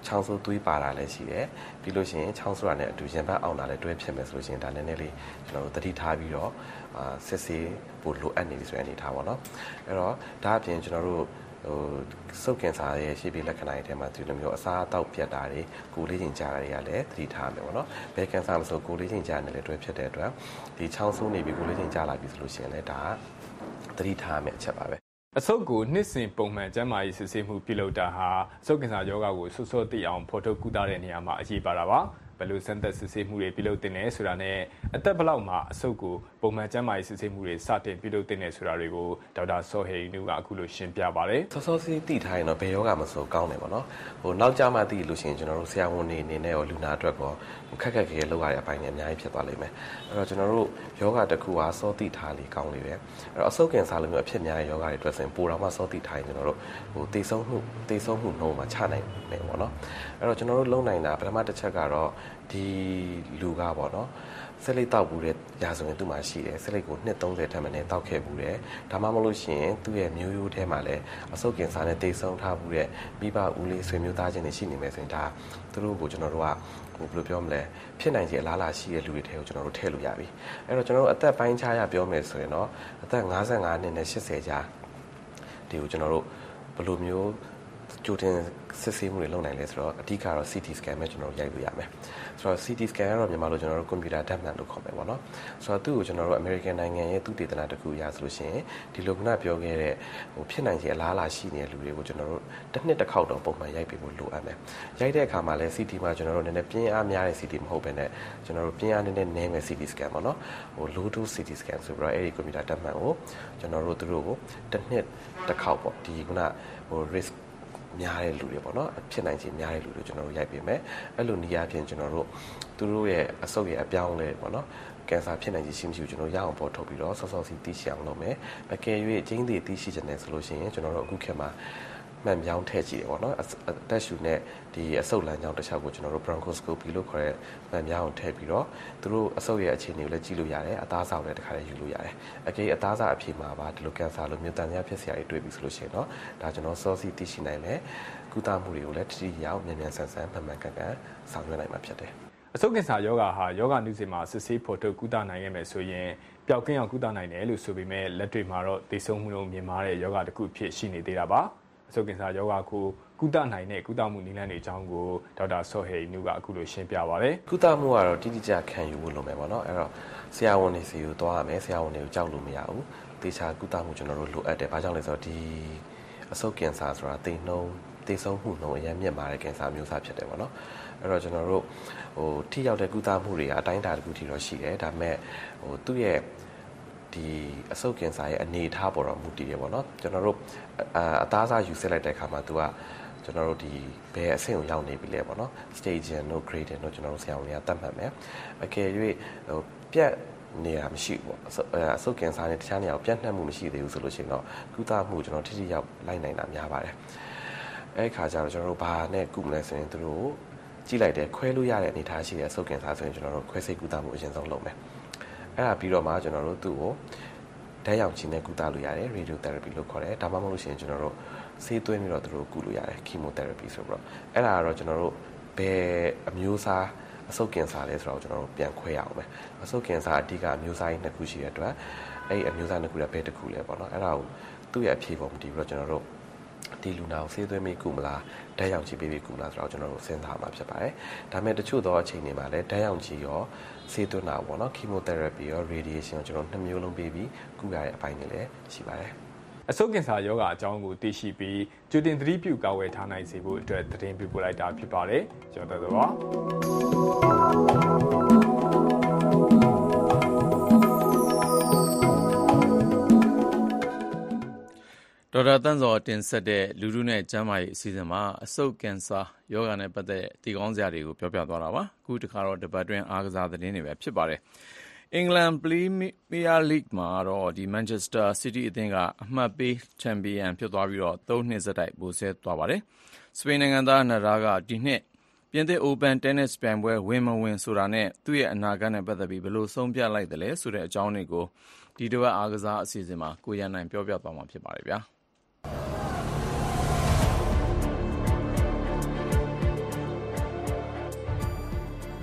S20: ချောင်းဆိုးသွေးပါတာလည်းရှိတယ်ပြီးလို့ရှိရင်ချောင်းဆိုးတာနဲ့အတူရင်ဘတ်အောင်တာလည်းတွဲဖြစ်မယ်ဆိုလို့ရှိရင်ဒါနည်းနည်းလေးကျွန်တော်တို့သတိထားပြီးတော့စစ်ဆေးဖို့လိုအပ်နေပြီဆိုတဲ့အနေထားပေါ့နော်အဲ့တော့ဒါအပြင်ကျွန်တော်တို့စုပ်ကင်ဆာရဲ့ရှေ့ပြီးလက္ခဏာတွေထဲမှာဒီလိုမျိုးအစားအသောက်ပြတ်တာတွေကိုယ်လေးချိန်ကြာတာတွေကလည်းသတိထားမယ်ပေါ့နော်ဘယ်ကင်ဆာမဆိုကိုယ်လေးချိန်ကြာနေလည်းတွဲဖြစ်တဲ့အတွက်ဒီချောင်းဆိုးနေပြီကိုယ်လေးချိန်ကြာလာပြီဆိုလို့ရှိရင်လည်းဒါသတိထားမယ်အချက်ပါပဲ
S1: အဆုတ်ကိုနှစ်စဉ်ပုံမှန်ကျန်းမာရေးစစ်ဆေးမှုပြုလုပ်တာဟာအဆုတ်ကင်ဆာရောဂါကိုဆွဆွသိအောင်ဖော်ထုတ်ကုသတဲ့နေရာမှာအရေးပါတာပါဘယ်လိုစမ်းသပ်စစ်ဆေးမှုတွေပြုလုပ်တင်နေဆိုတာနဲ့အသက်ဘလောက်မှာအဆုတ်ကိုပုံမှန်ကျန်းမာရေးစစ်ဆေးမှုတွေစတင်ပြုလုပ်တင်နေဆိုတာတွေကိုဒေါက်တာစောဟေနုကအခုလိုရှင်းပြပါတယ်
S20: စောစောစီးသိထားရင်တော့ဘယ်ယောဂမဆိုကောင်းတယ်ပေါ့နော်နောက်ကြမှသိလို့ရှိရင်ကျွန်တော်တို့ဆရာဝန်တွေအနေနဲ့ရောလူနာအတွက်ကောခက်ခက်ခဲခဲလုပ်ရတဲ့အပိုင်းတွေအများကြီးဖြစ်သွားလိမ့်မယ်အဲ့တော့ကျွန်တော်တို့ယောဂတစ်ခုဟာစောသိထားလေကောင်းလေပဲအဲ့တော့အဆုတ်ကင်ဆာလိုမျိုးအဖြစ်များတဲ့ယောဂတွေအတွက်ဆိုရင်ပိုတော့မှစောသိထားရင်ကျွန်တော်တို့သေဆုံးမှုနှုန်းမှာချနိုင်မယ်ပေါ့နော်အဲ့တော့ကျွန်တော်တို့လုံနိုင်တာပထမတစ်ချက်ကတော့ဒီလူကပေါ့နော်ဆက်လက်တောက်ဘူးတဲ့ရာဇဝင်သူ့မှာရှိတယ်ဆက်လက်ကိုနှစ်30ထက်မနည်းတောက်ခဲ့ဘူးတယ်ဒါမှမဟုတ်လို့ရှိရင်သူ့ရဲ့မျိုးရိုးထဲမှာလည်းအဆုတ်ကင်ဆာနဲ့တိတ်ဆုံးထားဘူးတဲ့မိဘဦးလေးဆွေမျိုးသားချင်းတွေရှိနေမယ်ဆိုရင်ဒါသူတို့ကိုကျွန်တော်တို့ကဘယ်လိုပြောမလဲဖြစ်နိုင်ခြေအလားအလာရှိတဲ့လူတွေထဲကိုကျွန်တော်တို့ထည့်လို့ရပြီအဲ့တော့ကျွန်တော်တို့အသက်ပိုင်းခြားရပြောမယ်ဆိုရင်တော့အသက်55နှစ်နဲ့80ကြားဒီကိုကျွန်တော်တို့ဘယ်လိုမျိုးကြိုတင်စစ်ဆေးမှုတွေလုပ်နိုင်လဲဆိုတော့အဓိကတော့ CT scan ပဲကျွန်တော်တို့ရိုက်လို့ရမယ်ဆိုတော့ CT scan ကတော့မြန်မာလိုကျွန်တော်တို့ကွန်ပျူတာဓာတ်မှန်လို့ခေါ်မယ်ပေါ့နော်ဆိုတော့သူ့ကိုကျွန်တော်တို့ American နိုင်ငံရဲ့သုတေသနတစ်ခုအရဆိုလို့ရှိရင်ဒီလိုကပြောခဲ့တဲ့ဖြစ်နိုင်ခြေအလားအလာရှိနေတဲ့လူတွေကိုကျွန်တော်တို့တစ်နှစ်တစ်ခေါက်တော့ပုံမှန်ရိုက်ပေးဖို့လိုအပ်မယ်ရိုက်တဲ့အခါမှာလည်း CT မှာကျွန်တော်တို့နည်းနည်းပြင်းအားများတဲ့ CT မဟုတ်ဘဲနဲ့ကျွန်တော်တို့ပြင်းအားနည်းနည်းနည်းမယ် CT scan ပေါ့နော် low dose CT scan ဆိုပြီးတော့အဲ့ဒီကွန်ပျူတာဓာတ်မှန်ကိုကျွန်တော်တို့သူတို့ကိုတစ်နှစ်တစ်ခေါက်ပေါ့ဒီriskများတဲ့လူတွေပေါ့နော်ဖြစ်နိုင်ခြေများတဲ့လူတွေကျွန်တော်တို့ရိုက်ပေးမယ်အဲ့လိုနေရာပြင်ကျွန်တော်တို့သူတို့ရဲ့အဆုတ်ရဲ့အပြောင်းလဲပေါ့နော်ကင်ဆာဖြစ်နိုင်ခြေရှိမရှိကိုကျွန်တော်ရအောင်ပေါ်ထုတ်ပြီးတော့စောစောစီသိရှိအောင်လုပ်မယ်အကယ်၍ကျင်းသေးသိရှိခြင်းနဲ့ဆိုလို့ရှိရင်ကျွန်တော်တို့အခုခေတ်မှာမှန်ပြောင်းထည့်ကြည့်တယ်ပေါ့နော်အသက်ရှူနဲ့ဒီအဆုတ်လမ်းကြောင်းတစ်ချောက်ကိုကျွန်တော်တို့ bronchoscopy လို့ခေါ်တဲ့မှန်ပြောင်းကိုထည့်ပြီးတော့သူတို့အဆုတ်ရဲ့အခြေအနေကိုလည်းကြည့်လို့ရတယ်အသားစာကိုလည်းတစ်ခါလေးယူလို့ရတယ်အကယ်အသားစာအဖြေမှာပါဒီလိုကင်ဆာလိုမျိုးတန်ရာဖြစ်စရာတွေတွေ့ပြီဆိုလို့ရှိရင်တော့ဒါကျွန်တော်စောစီသိရှိနိုင်မယ်ကုသမှုတွေကိုလည်းတိတိကျကျမြန်မြန်ဆန်ဆန်မှန်မှန်ကန်ကန်ဆောင်ရွက်နိုင်မှာဖြစ်တယ်
S1: အဆုတ်ကင်ဆာယောဂါဟာယောဂနုစေမှာစစ်ဆေးဖော်ထုတ်ကုသနိုင်ရမယ်ဆိုရင်ပျောက်ကင်းအောင်ကုသနိုင်တယ်လို့ဆိုပေမဲ့လက်တွေ့မှာတော့သေဆုံးမှုနှုန်းမြင့်မားတဲ့ယောဂတစ်ခုဖြစ်ရှိနေသေးတာပါအဆုတ်ကင်ဆာယောဂါကိုကုသနိုင်တဲ့ကုသမှုနည်းလမ်းတွေအကြောင်းကိုဒေါက်တာစောဟေနုကအခုလိုရှင်းပြပါဗျ
S20: ။ကုသမှုကတော့တိတိကျခံယူဖို့လိုမယ်ပေါ့နော်။အဲ့တော့ဆရာဝန်တွေစီကိုသွားရမယ်ဆရာဝန်တွေကိုကြောက်လို့မရဘူး။တေချာကုသမှုကျွန်တော်တို့လိုအပ်တယ်။ဘာကြောင့်လဲဆိုတော့ဒီအဆုတ်ကင်ဆာဆိုတာသေဆုံးမှုနှုန်းအရင်မြင့်မာတဲ့ကင်ဆာမျိုးစားဖြစ်တယ်ပေါ့နော်။အဲ့တော့ကျွန်တော်တို့ထိရောက်တဲ့ကုသမှုတွေကအတိုင်းအတာတစ်ခုထိတော့ရှိတယ်။ဒါပေမဲ့သူ့ရဲ့ဒီအဆုတ်ကင်ဆာရဲ့အနေအထားပေါ်တော့မူတည်ရပေါ့နော်ကျွန်တော်တို့အသားစားယူစစ်လိုက်တဲ့အခါမှာ तू ကကျွန်တော်တို့ဒီဘယ်အဆင့်ကိုရောက်နေပြီလဲပေါ့နော် stage နဲ့ grade နဲ့ကျွန်တော်တို့ဆရာဝန်တွေကသတ်မှတ်မယ်အကယ်၍ပြတ်နေတာမရှိဘူးပေါ့အဆုတ်ကင်ဆာနဲ့တခြားနေရာကိုပြတ်နှံ့မှုမရှိသေးဘူးဆိုလို့ရှိရင်တော့ကုသမှုကျွန်တော်ထိထိရောက်လိုက်နိုင်တာများပါတယ်အဲ့ခါကျတော့ကျွန်တော်တို့ဘာနဲ့ကုမလဲဆိုရင်သူတို့ကြည့်လိုက်တယ်ခွဲလို့ရတဲ့အနေအထားရှိတဲ့အဆုတ်ကင်ဆာဆိုရင်ကျွန်တော်တို့ခွဲစိတ်ကုသမှုအရင်ဆုံးလုပ်မယ်အဲ့ဒါပြီးတော့မှကျွန်တော်တို့သူ့ကိုဓာတ်ရောင်ခြည်နဲ့ကုသလို့ရတယ် radiotherapy လို့ခေါ်တယ်ဒါမှမဟုတ်လို့ရှိရင်ကျွန်တော်တို့ဆေးသွင်းပြီးတော့သူတို့ကုလို့ရတယ် chemotherapy ဆိုပြီးတော့အဲ့ဒါကတော့ကျွန်တော်တို့ဘယ်အမျိုးအစားအဆုတ်ကင်ဆာလဲဆိုတော့ကျွန်တော်တို့ပြန်ခွဲရအောင်ပဲအဆုတ်ကင်ဆာအဓိကအမျိုးအစားကြီးနှစ်ခုရှိတဲ့အတွက်အဲ့ဒီအမျိုးအစားနှစ်ခုကဘယ်တစ်ခုလဲပေါ့နော်အဲ့ဒါကိုသူ့ရဲ့အဖြေပေါ်မူတည်ပြီးတော့ကျွန်တော်တို့ဒီလူနာကိုဆေးသွင်းပြီးကုမလားဓာတ်ရောင်ခြည်ပေးပြီးကုမလားဆိုတော့ကျွန်တော်တို့စဉ်းစားမှာဖြစ်ပါတယ်ဒါပေမဲ့တချို့သောအချိန်တွေမှာလည်းဓာတ်ရောင်ခြည်ရောဆေးသွင်းတာပေါ့နော် chemotherapy ရော radiation ကိုကျွန်တော်နှစ်မျိုးလုံးပေးပြီးကုရတဲ့အပိုင်းတွေလည်းရှိပါတယ်
S1: အဆုတ်ကင်ဆာယောဂအကြောင်းကိုသိရှိပြီးကြိုတင်သတိပြုကာဝယ်ထားနိုင်စေဖို့အတွက်သတင်းပေးပို့လိုက်တာဖြစ်ပါတယ်ကျွန်တော်တို့ပါ
S2: ဒေါက်တာတန်းစောတင်ဆက်တဲ့လူထုနဲ့ကျန်းမာရေးအစီအစဉ်မှာအဆုတ်ကင်ဆာယောဂနဲ့ပတ်သက်တဲ့တည်ကောင်းစရာတွေကိုပြောပြသွားတာပါအခုတခါတော့ဒီပတ်တွင်အားကစားသတင်းတွေပဲဖြစ်ပါတယ်အင်္ဂလန်ပရီးမီးယားလိဂ်မှာတော့ဒီမန်ချက်စတာစီးတီးအသင်းကအမှတ်ပေးချန်ပီယံဖြစ်သွားပြီးတော့3နှစ်ဆက်တိုက်ဗိုလ်ဆဲသွားပါတယ်စပိန်နိုင်ငံသားနာဒါကဒီနှစ်ပြင်သစ် Open Tennis ပြိုင်ပွဲဝင်မဝင်ဆိုတာနဲ့သူ့ရဲ့အနာဂတ်နဲ့ပတ်သက်ပြီးဘယ်လိုဆုံးဖြတ်လိုက်တယ်လဲဆိုတဲ့အကြောင်းတွေကိုဒီတစ်ပတ်အားကစားအစီအစဉ်မှာကိုရန်နိုင်ပြောပြသွားမှာဖြစ်ပါတယ်ဗျာ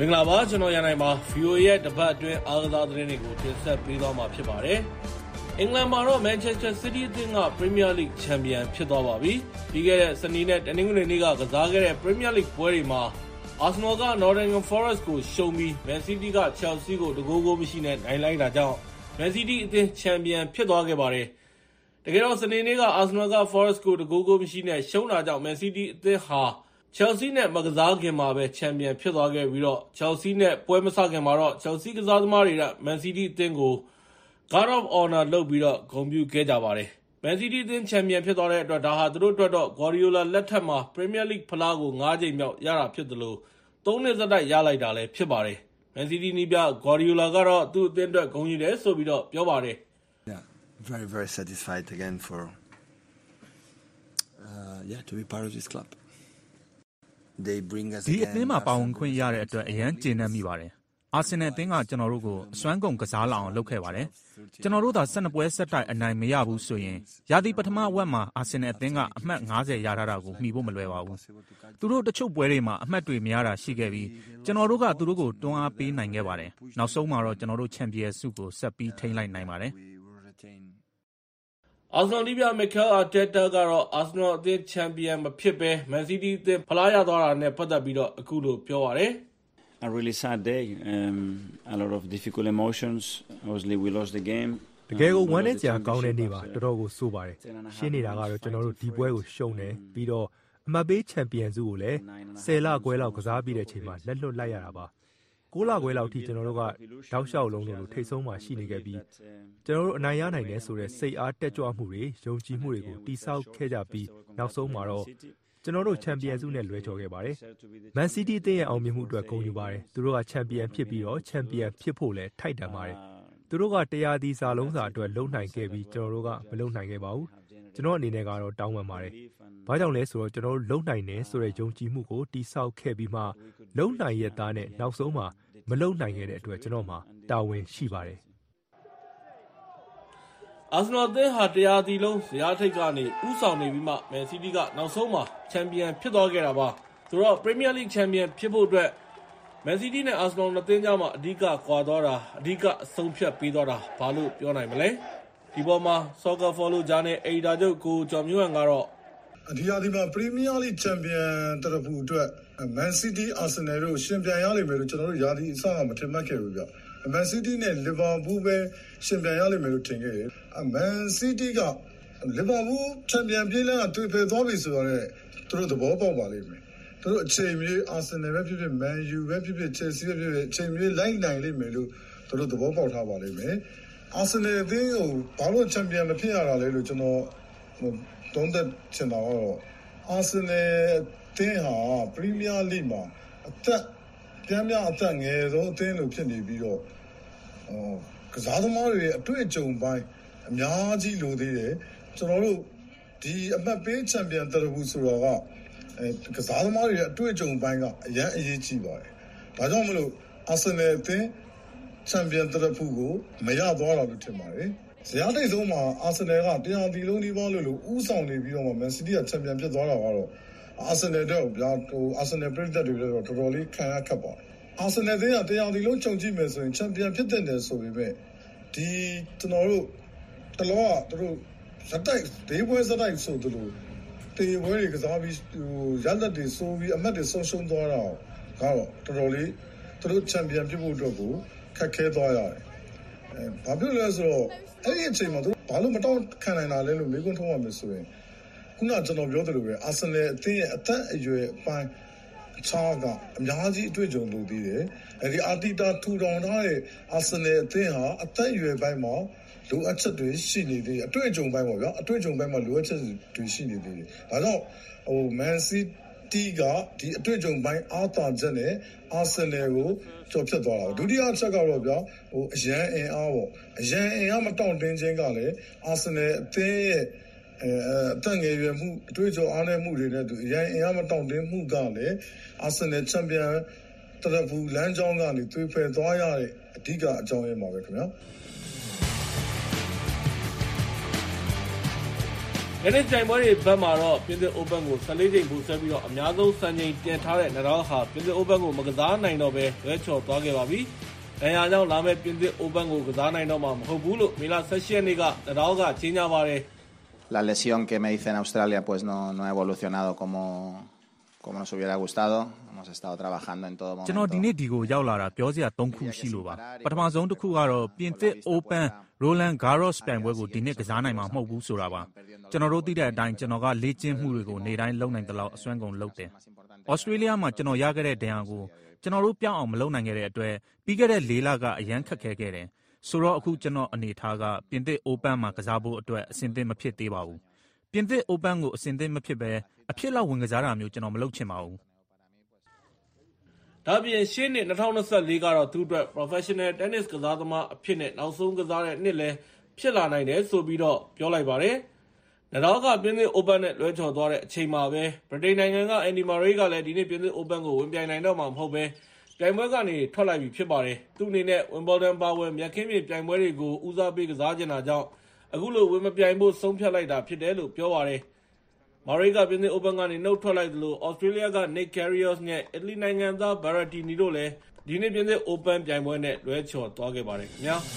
S5: င်္ဂလာပါကျွန်တော်ရန်နိုင်ပါ VOA ရဲ့တပတ်အတွင်းအားကစားသတင်းတွေကိုတင်ဆက်ပေးသွားမှာဖြစ်ပါတယ်။အင်္ဂလန်မှာတော့ Manchester City အသင်းက Premier League ချန်ပီယံဖြစ်သွားပါပြီ။ပြီးခဲ့တဲ့စနေနဲ့တနင်္ဂနွေနေ့ကကစားခဲ့တဲ့ Premier League ပွဲတွေမှာ Arsenal က Nottingham Forest ကိုရှုံးပြီး Man City က Chelsea ကို2 ဂိုးမရှိနဲ့နိုင်လိုက်တာကြောင့် Man City အသင်းချန်ပီယံဖြစ်သွားခဲ့ပါတယ်။တကယ်တော့စနေနေ့က Arsenal က Forest ကို2 ဂိုးမရှိနဲ့ရှုံးတာကြောင့် Man City အသင်းဟာ Chelsea နဲ့မကစားခင်မှာပဲချန်ပီယံဖြစ်သွားခဲ့ပြီးတော့ Chelsea နဲ့ပွဲမစခင်မှာတော့ Chelsea ကစားသမားတွေက Man City အသင်းကို Guard of Honor လုပ်ပြီးတော့ဂုဏ်ပြုခဲ့ကြပါတယ်။ Man City အသင်းချန်ပီယံဖြစ်သွားတဲ့အတွက်ဒါဟာသူတို့အတွက်တော့ Guardiola လက်ထက်မှာ Premier League ဖလားကို5 ကြိမ်မြောက်ရတာဖြစ်သလို3 နှစ်ဆက်တိုက်ရလိုက်တာလည်းဖြစ်ပါတယ်။ Man City နီးပြ Guardiola ကတော့သူ့အသင်းအတွက်ဂုဏ်ယူတယ်ဆိုပြီးတော့ပြောပါတယ်။
S22: Very, very satisfied again for to be part of this club.
S23: ဒီအသင်းမှာပါဝင်ခွင့်ရတဲ့အတွက်အရန်ကျေနပ်မိပါတယ်။အာဆင်နယ်အသင်းကကျွန်တော်တို့ကိုအစွမ်းကုန်ကစားလာအောင်လုပ်ခဲ့ပါတယ်။ကျွန်တော်တို့သာ12ပွဲဆက်တိုက်အနိုင်မရဘူးဆိုရင်ရာသီပထမဝက်မှာအာဆင်နယ်အသင်းကအမှတ်50ရထားတာကိုမှီဖို့မလွယ်ပါဘူး။သူတို့တချို့ပွဲတွေမှာအမှတ်တွေမရတာရှိခဲ့ပြီးကျွန်တော်တို့ကသူတို့ကိုတွန်းအားပေးနိုင်ခဲ့ပါတယ်။နောက်ဆုံးမှာတော့ကျွန်တော်တို့ချန်ပီယံဆုကိုဆက်ပြီးထိန်းလိုက်နိုင်ပါတယ်။
S5: Arsenal နီးပြ Mikel Arteta ကတော့ Arsenal အသင်းချန်ပီယံမဖြစ်ဘဲ Man City အသင်းဖလားရသွားတာနဲ့ပတ်သက်ပြီးတော့အခုလိုပြောပါတယ်။
S24: A really sad day, a lot of difficult emotions. Obviously we lost the game.
S25: တကယ်ကိုဝမ်းနည်းစရာကောင်းတဲ့နေ့ပါတော်တော်ကိုဆိုးပါတယ်ရှင်းနေတာကတော့ကျွန်တော်တို့ဒီပွဲကိုရှုံးတယ်ပြီးတော့အမှတ်ပေးချန်ပီယံဆုကိုလည်း10 လခွဲလောက်ကစားပြီးတဲ့အချိန်မှာလက်လွတ်လိုက်ရတာပါ9 လခွဲလောက်ထိကျွန်တော်တို့ကတောက်လျှောက်လုံးလို့ထိတ်ဆုံးမှရှိနေခဲ့ပြီးကျွန်တော်တို့အနိုင်ရနိုင်တယ်ဆိုတဲ့စိတ်အားတက်ကြွမှုတွေယုံကြည်မှုတွေကိုတိဆောက်ခဲ့ကြပြီးနောက်ဆုံးမှာတော့ကျွန်တော်တို့ချန်ပီယံဆုနဲ့လွဲချော်ခဲ့ပါတယ်။ Man City အသင်းရဲ့အောင်မြင်မှုအတွက်ဂုဏ်ယူပါတယ်။သူတို့ကချန်ပီယံဖြစ်ပြီးတော့ချန်ပီယံဖြစ်ဖို့လည်းထိုက်တန်ပါတယ်။သူတို့ကတရားသီစာလုံးစာအတွက်လုံနိုင်ခဲ့ပြီးကျွန်တော်တို့ကမလုံနိုင်ခဲ့ပါဘူး။ကျွန်တော်အနေနဲ့ကတော့တောင်းပန်ပါတယ်။ဘာကြောင့်လဲဆိုတော့ကျွန်တော်တို့လုံနိုင်တယ်ဆိုတဲ့ယုံကြည်မှုကိုတိဆောက်ခဲ့ပြီးမှလုံနိုင်ရဲ့သားနဲ့နောက်ဆုံးမှာမလုံနိုင်ခဲ့တဲ့အတွက်ကျွန်တော်မှာတာဝန်ရှိပါတယ်။
S5: Arsenal အသင်းဟာတရားသီလုံးဇယားထိပ်ကနေဥဆောင်နေပြီးမှ Man City ကနောက်ဆုံးမှာချန်ပီယံဖြစ်သွားခဲ့တာပါ။ဆိုတော့ Premier League ချန်ပီယံဖြစ်ဖို့အတွက် Man City နဲ့ Arsenal နှစ်သင်းကြားမှာအဓိကကွာသွားတာအဓိကအဆုံးဖြတ်ပေးသွားတာဘာလို့ပြောနိုင်မလဲ။ဒီပေါ်မှာ Soccer Follow ဂျာနယ်အယ်ဒီတာချုပ်ကိုကျော်မျိုးဟန်ကတော့
S26: ဒီရာသီမှာ Premier League ချန်ပီယံတရဖူအတွက် Man City, Arsenal တို့ရှင်ပြိုင်ရလိမ့်မယ်လို့ကျွန်တော်တို့ရာသီအစကမထင်မှတ်ခဲ့ဘူးဗျ။ Man City နဲ့ Liverpool ပဲရှင်ပြိုင်ရလိမ့်မယ်လို့ထင်ခဲ့တယ်။ Man City က Liverpool ချန်ပီယံပြေးလမ်းကတွေ့ဖယ်သွားပြီဆိုတော့သူတို့သဘောပေါက်ပါလိမ့်မယ်။သူတို့အချိန်မြေ Arsenal ပဲဖြစ်ဖြစ် Man U ပဲဖြစ်ဖြစ် Chelsea ပဲဖြစ်ဖြစ်အချိန်မြေလိုက်နိုင်လိမ့်မယ်လို့သူတို့သဘောပေါက်ထားပါလိမ့်မယ်။ Arsenal အသင်းကိုဘာလို့ချန်ပီယံမဖြစ်ရတာလဲလို့ကျွန်တော်သုံးသပ်ချင်တာကတော့ Arsenal အသင်းဟာ Premier League မှာအသက်ပြန်ပြအသက်ငယ်ဆုံးအသင်းလို့ဖြစ်နေပြီးတော့ကစားသမားတွေရဲ့အတွေ့အကြုံပိုင်းအများကြီးလိုသေးတယ်ကျွန်တော်တို့ဒီအမှတ်ပေးချန်ပီယံတရဖူဆိုတော့ကစားသမားတွေရဲ့အတွေ့အကြုံပိုင်းကအရန်အရေးကြီးပါတယ်ဒါကြောင့်မလို့ Arsenal အသင်းချန်ပီယံတရဖူကိုမရသွားတာလို့ထင်ပါတယ်ဇယားတိတ်ဆုံးမှာ Arsenal ကတရားသီလုံးဒီဘောလို့ဥဆောင်နေပြီးတော့မှ Man City ကချန်ပီယံဖြစ်သွားတာကတော့Arsenal တော့ဗျာArsenal ပြည်သက်တွေတော့တော်တော်လေးခံရခက်ပါတယ်။ Arsenal တွေကတရားဒီလုံးခြုံကြည့်မယ်ဆိုရင်ချန်ပီယံဖြစ်တဲ့တယ်ဆိုပေမဲ့ဒီကျွန်တော်တို့တလောကသူတို့ဇက်တိုက်ဒေးပွဲဇက်တိုက်ဆိုသူတို့တေဝဲတွေကစားပြီးရလက်တွေဆိုပြီးအမှတ်တွေဆုံးရှုံးသွားတာကတော့တော်တော်လေးသူတို့ချန်ပီယံဖြစ်ဖို့အတွက်ကိုခက်ခဲသွားရတယ်။ဘာဖြစ်လဲဆိုတော့အဲ့ဒီအချိန်မှာသူဘာလို့မတောင်းခံနိုင်တာလဲလို့မေးခွန်းထုတ်ရမယ်ဆိုရင်ခုနကျွန်တော်ပြောသလိုပဲ Arsenal အသင်းရဲ့အသက်အရွယ်အပိုင်းအခြားကအများကြီးအတွေ့အကြုံလိုသေးတယ်။အဲဒီအာတီတာထူထောင်ထားတဲ့ Arsenal အသင်းဟာအသက်အရွယ်ပိုင်းမှာလိုအပ်ချက်တွေရှိနေသေးတယ်။အတွေ့အကြုံပိုင်းပေါ့ဗျာ။အတွေ့အကြုံပိုင်းမှာလိုအပ်ချက်တွေရှိနေသေးတယ်။ဒါကြောင့်Man City ကဒီအတွေ့အကြုံပိုင်းအားသာချက်နဲ့ Arsenal ကိုကျော်ဖြတ်သွားတာ။ဒုတိယအချက်ကတော့ဗျာအရန်အင်အားပေါ့။အရန်အင်အားမတောင့်တင်းခြင်းကလည်း Arsenal အသင်းရဲ့အသက်ငယ်ရွယ်မှုအတွေ့အကြုံအားနည်းမှုတွေနဲ့အရင်အင်အားမတောင့်တင်းမှုကလည်း Arsenal ချန်ပီယံတရဖူလမ်းကြောင်းကနေသွေးဖယ်သွားရတဲ့အဓိကအကြောင်းရင်းပါပဲခင်ဗျာ
S5: Tennis ပြိုင်ပွဲတွေဘက်မှာတော့ပြင်သစ် Open ကို14 ချိန်ပိုဆွဲပြီးတော့အများဆုံးစံချိန်တင်ထားတဲ့ Nadal ဟာပြင်သစ် Open ကိုမကစားနိုင်တော့ဘဲလွဲချော်သွားခဲ့ပါပြီ။ဒဏ်ရာကြောင့်လာမယ့်ပြင်သစ် Open ကိုကစားနိုင်တော့မှာမဟုတ်ဘူးလို့မေလ 18 ရက်နေ့က Nadal ကကြေညာပါတယ်။
S4: La lesión que me hice en Australia pues no ha evolucionado como nos hubiera gustado. Hemos estado trabajando en todo momento.
S23: ကျွန်တော်ဒီနေ့ဒီကိုရောက်လာတာပြောစရာ3ခုရှိလို့ပါပထမဆုံးတစ်ခုကတော့ပြင်သစ် Open Roland Garros ပြိုင်ပွဲကိုဒီနေ့ကစားနိုင်မှာမဟုတ်ဘူးဆိုတာပါကျွန်တော်တို့သိတဲ့အတိုင်းကျွန်တော်ကလေ့ကျင့်မှုတွေကိုနေတိုင်းလုပ်နိုင်တဲ့လောက်အစွမ်းကုန်လုပ်တယ်ဩစတြေးလျမှာကျွန်တော်ရခဲ့တဲ့ဒဏ်ရာကိုကျွန်တော်တို့ပြောင်းအောင်မလုပ်နိုင်ခဲ့တဲ့အတွက်ပြီးခဲ့တဲ့၄လကအရန်ခက်ခဲခဲ့တယ်ဆိုတော့အခုကျွန်တော်အနေထားကပြင်သစ် Open မှာကစားဖို့အတွက်အဆင်သင့်မဖြစ်သေးပါဘူးပြင်သစ် Open ကိုအဆင်သင့်မဖြစ်ဘဲအဖြစ်လောက်ဝင်ကစားတာမျိုးကျွန်တော်မလုပ်ချင်ပါဘူး
S5: ဒါပြင်ရှေ့နှစ်2024ကတော့သူ့အတွက် Professional Tennis ကစားသမားအဖြစ်နဲ့နောက်ဆုံးကစားတဲ့နှစ်လည်းဖြစ်လာနိုင်တယ်ဆိုပြီးတော့ပြောလိုက်ပါတယ်။ Nadal ကပြင်သစ် Open နဲ့လွဲချော်သွားတဲ့အချိန်မှာပဲဗြိတိန်နိုင်ငံက Andy Murray ကလည်းဒီနေ့ပြင်သစ် Open ကိုဝင်ပြိုင်နိုင်တော့မှာမဟုတ်ဘဲပြိုင်ပွဲကနေထွက်လိုက်ပြီဖြစ်ပါတယ်။သူ့အနေနဲ့ Wimbledon ပါဝင်မြက်ခင်းမြေပြိုင်ပွဲတွေကိုဦးစားပေးကစားချင်တာကြောင့်အခုလိုဝင်မပြိုင်ဖို့ဆုံးဖြတ်လိုက်တာဖြစ်တယ်လို့ပြောပါတယ်။ Murray ကပြင်သစ် Open ကနေနှုတ်ထွက်လိုက်သလို Australia က Nick Kyrgios နဲ့ Italy နိုင်ငံသား Berrettini တို့လည်းဒီနေ့ပြင်သစ် Open ပြိုင်ပွဲနဲ့လွဲချော်သွားခဲ့ပါတယ်ခင်ဗျာ။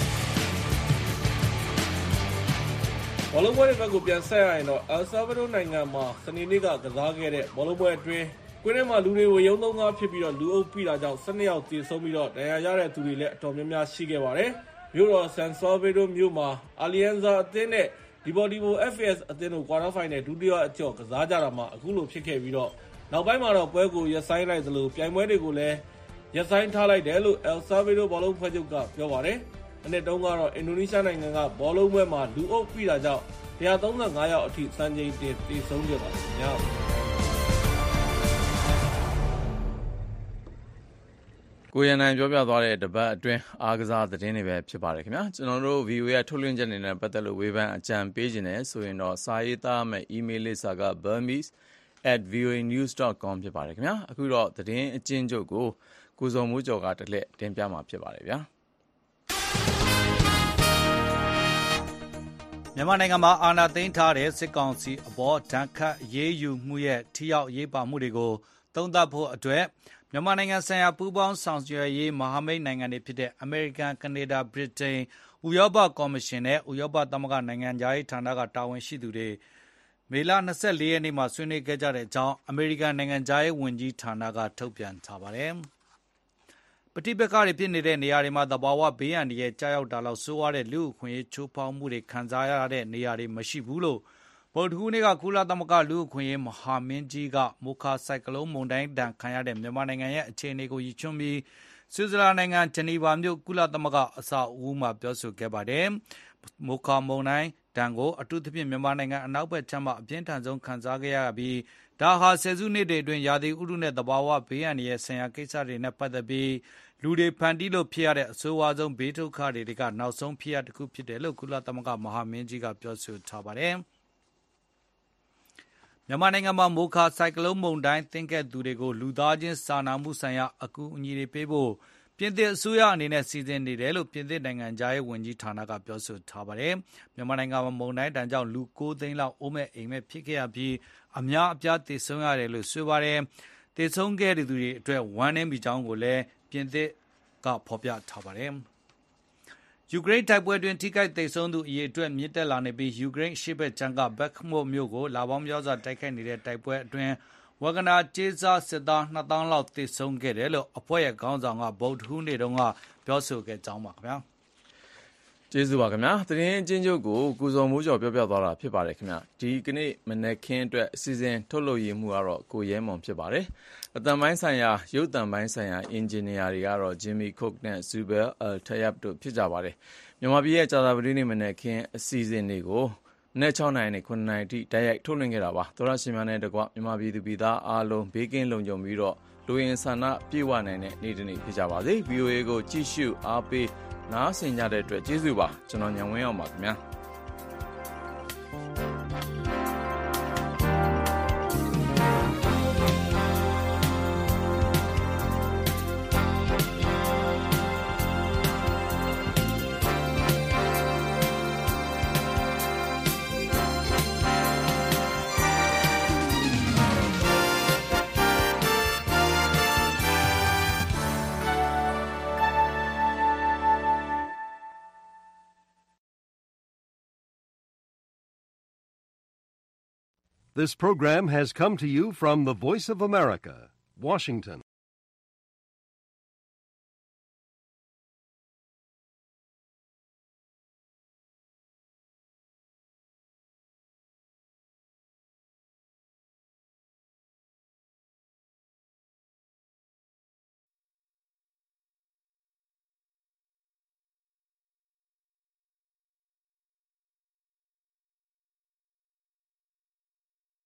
S5: ဘောလုံးပွဲတွေဘက်ကိုပြန်ဆက်ရရင်တော့ El Salvador နိုင်ငံမှာစနေနေ့ကကစားခဲ့တဲ့ဘောလုံးပွဲအတွင်းကွင်းထဲမှာလူတွေကိုရုံးသုံးကားဖြစ်ပြီးတော့လူအုပ်ပိတာကြောင့်12ယောက်သေဆုံးပြီးတော့ဒဏ်ရာရတဲ့သူတွေလည်းအတော်များများရှိခဲ့ပါတယ်။မြို့တော် San Salvador မြို့မှာ Alianza အသင်းနဲ့Deportivo FAS အသင်းတို့ Quarter Final ဒုတိယအကျော့ကစားကြတာမှာအခုလိုဖြစ်ခဲ့ပြီးတော့နောက်ပိုင်းမှာတော့ပွဲကိုရပ်ဆိုင်းလိုက်သလိုပြိုင်ပွဲတွေကိုလည်းရပ်ဆိုင်းထားလိုက်တယ်လို့ El Salvador ဘောလုံးဖွဲ့ချုပ်ကပြောပါတယ်။အနည်းတုန်းကတော့အင်ဒိုနီးရှားနိုင်ငံကဘောလုံးပွဲမှာလူအုပ်ပိတာကြောင့်135ယောက်အထိစံချိန်တင်သေဆုံးခဲ့ပါတယ်ခင်ဗျာ။
S2: ကိုရန်နိုင်ပြောပြသွားတဲ့တပတ်အတွင်းအားကစားသတင်းတွေပဲဖြစ်ပါတယ်ခင်ဗျာကျွန်တော်တို့ VOA ရဲ့ထုတ်လွှင့်ချက်တွေနဲ့ပတ်သက်လို့ဝေဖန်အကြံပေးခြင်းနဲ့ဆိုရင်တော့စာရေးသားမယ့် email လိပ်စာက burmese@voanews.com ဖြစ်ပါတယ်ခင်ဗျာအခုတော့သတင်းအကျဉ်းချုပ်ကိုကိုစုံမိုးကျော်ကတလက်တင်ပြမှာဖြစ်ပါတယ်ဗျာ
S3: မြန်မာနိုင်ငံမှာအာဏာသိမ်းထားတဲ့စစ်ကောင်စီအပေါ်ဒဏ်ခတ်ရေးယူမှုရဲ့ထိရောက်ရေးပါမှုတွေကိုသုံးသပ်ဖို့အတွက်မြန်မာနိုင်ငံဆိုင်ရာပူးပေါင်းဆောင်ရွက်ရေးမဟာမိတ်နိုင်ငံတွေဖြစ်တဲ့အမေရိကန်၊ကနေဒါ၊ဗြိတိန်၊ဥရောပကော်မရှင်နဲ့ဥရောပသမဂ္ဂနိုင်ငံခြားရေးဌာနကတာဝန်ရှိသူတွေမေလ24ရက်နေ့မှာဆွေးနွေးခဲ့ကြတဲ့အကြောင်းအမေရိကန်နိုင်ငံခြားရေးဝန်ကြီးဌာနကထုတ်ပြန်ထားပါတယ်။ပဋိပက္ခတွေဖြစ်နေတဲ့နေရာတွေမှာသဘာဝဘေးအန္တရာယ်ကြားရောက်တာလောက်ဆိုးရတဲ့လူ့အခွင့်အရေးချိုးဖောက်မှုတွေခံစားရတဲ့နေရာတွေမရှိဘူးလို့ဗုဒ္ဓဟူးနေ့ကကုလသမဂ္ဂလူ့အခွင့်အရေးမဟာမင်းကြီးကမိုခါဆိုင်ကလုန်းမုန်တိုင်းဒဏ်ခံရတဲ့မြန်မာနိုင်ငံရဲ့အခြေအနေကိုရည်ချွန်းပြီးဆွစ်ဇာလန်နိုင်ငံဂျနီဗာမြို့ကုလသမဂ္ဂအဆောက်အဦမှာပြောဆိုခဲ့ပါတယ်။မိုခါမုန်တိုင်းဒဏ်ကိုအထူးသဖြင့်မြန်မာနိုင်ငံအနောက်ဘက်ခြမ်းမှာအပြင်းထန်ဆုံးခံစားခဲ့ရပြီးဒါဟာဆယ်စုနှစ်တွေအတွင်းရာသီဥတုနဲ့သဘာဝဘေးအန္တရာယ်ဆိုင်ရာကိစ္စတွေနဲ့ပတ်သက်ပြီးလူတွေဖန်တီးလို့ဖြစ်ရတဲ့အဆိုးဝါးဆုံးဘေးဒုက္ခတွေကနောက်ဆုံးဖြစ်ရတစ်ခုဖြစ်တယ်လို့ကုလသမဂ္ဂမဟာမင်းကြီးကပြောဆိုထားပါတယ်။မြန်မာနိုင်ငံမှာမိုခါဆိုင်ကလုန်းမုန်တိုင်းသင့်ခဲ့သူတွေကိုလူသားချင်းစာနာမှုဆိုင်ရာအကူအညီတွေပေးဖို့ပြင်သစ်အစိုးရအနေနဲ့စီစဉ်နေတယ်လို့ပြင်သစ်နိုင်ငံခြားရေးဝန်ကြီးဌာနကပြောဆိုထားပါတယ်။မြန်မာနိုင်ငံမှာမုန်တိုင်းတန်ကြောင့်လူ9သိန်းလောက်အိုးမဲ့အိမ်မဲ့ဖြစ်ခဲ့ရပြီးအများအပြားသေဆုံးရတယ်လို့ဆိုပါတယ်။သေဆုံးခဲ့တဲ့သူတွေအတွက်ဝမ်းနည်းမိကြောင်းကိုလည်းပြင်သစ်ကဖော်ပြထားပါတယ်။ယူကရိန်းတိုက်ပွဲတွင်ထိခိုက်သေဆုံးသူအရေအတွက်မြင့်တက်လာနေပြီးယူကရိန်းအရှေ့ဘက်ခြမ်းကဘက်ခ်မုတ်မြို့ကိုလာပေါင်းများစွာတိုက်ခိုက်နေတဲ့တိုက်ပွဲအတွင်းဝဂနာကျေးစားစစ်သား2000လောက်သေဆုံးခဲ့တယ်လို့အဖွဲ့ရဲ့ခေါင်းဆောင်ကဗုဒ္ဓဟူးနေ့တုန်းကပြောဆိုခဲ့ကြောင်းပါခင်ဗျာ
S2: ကျေးဇူးပါခင်ဗျာသတင်းအချင်းချုပ်ကိုကုစုံမိုးကျော်ပြောပြသွားတာဖြစ်ပါတယ်ခင်ဗျာဒီကနေ့မနက်ခင်းအတွက်အစီအစဉ်ထုတ်လုပ်ရမှုကတော့ကိုရဲမွန်ဖြစ်ပါတယ်အတန်ပိုင်းဆိုင်ရာရုပ်တံပိုင်းဆိုင်ရာအင်ဂျင်နီယာတွေကတော့ Jimmy Cook နဲ့ Zubel Al-Tayeb တို့ဖြစ်ကြပါတယ်မြန်မာပြည်ရဲ့ကြာသပတေးနေ့မနက်ခင်းအစီအစဉ်တွေကိုနေ့6နိုင်နဲ့9နိုင်အထိတိုက်ရိုက်ထုတ်လွှင့်ခဲ့တာပါသောရရှင်များနဲ့တကွမြန်မာပြည်သူပြည်သားအားလုံးဘေးကင်းလုံခြုံပြီးတော့လူရင်းဆန္ဒပြေဝနိုင်တဲ့နေ့တစ်နေ့ဖြစ်ကြပါစေ VOA ကိုကြည့်ရှုအားပေးနားဆင်ကြတဲ့အတွက်ကျေးဇူးပါကျွန်တော်ညံဝင်းအောင်ပါခင်ဗျာ
S6: This program has come to you from the Voice of America, Washington.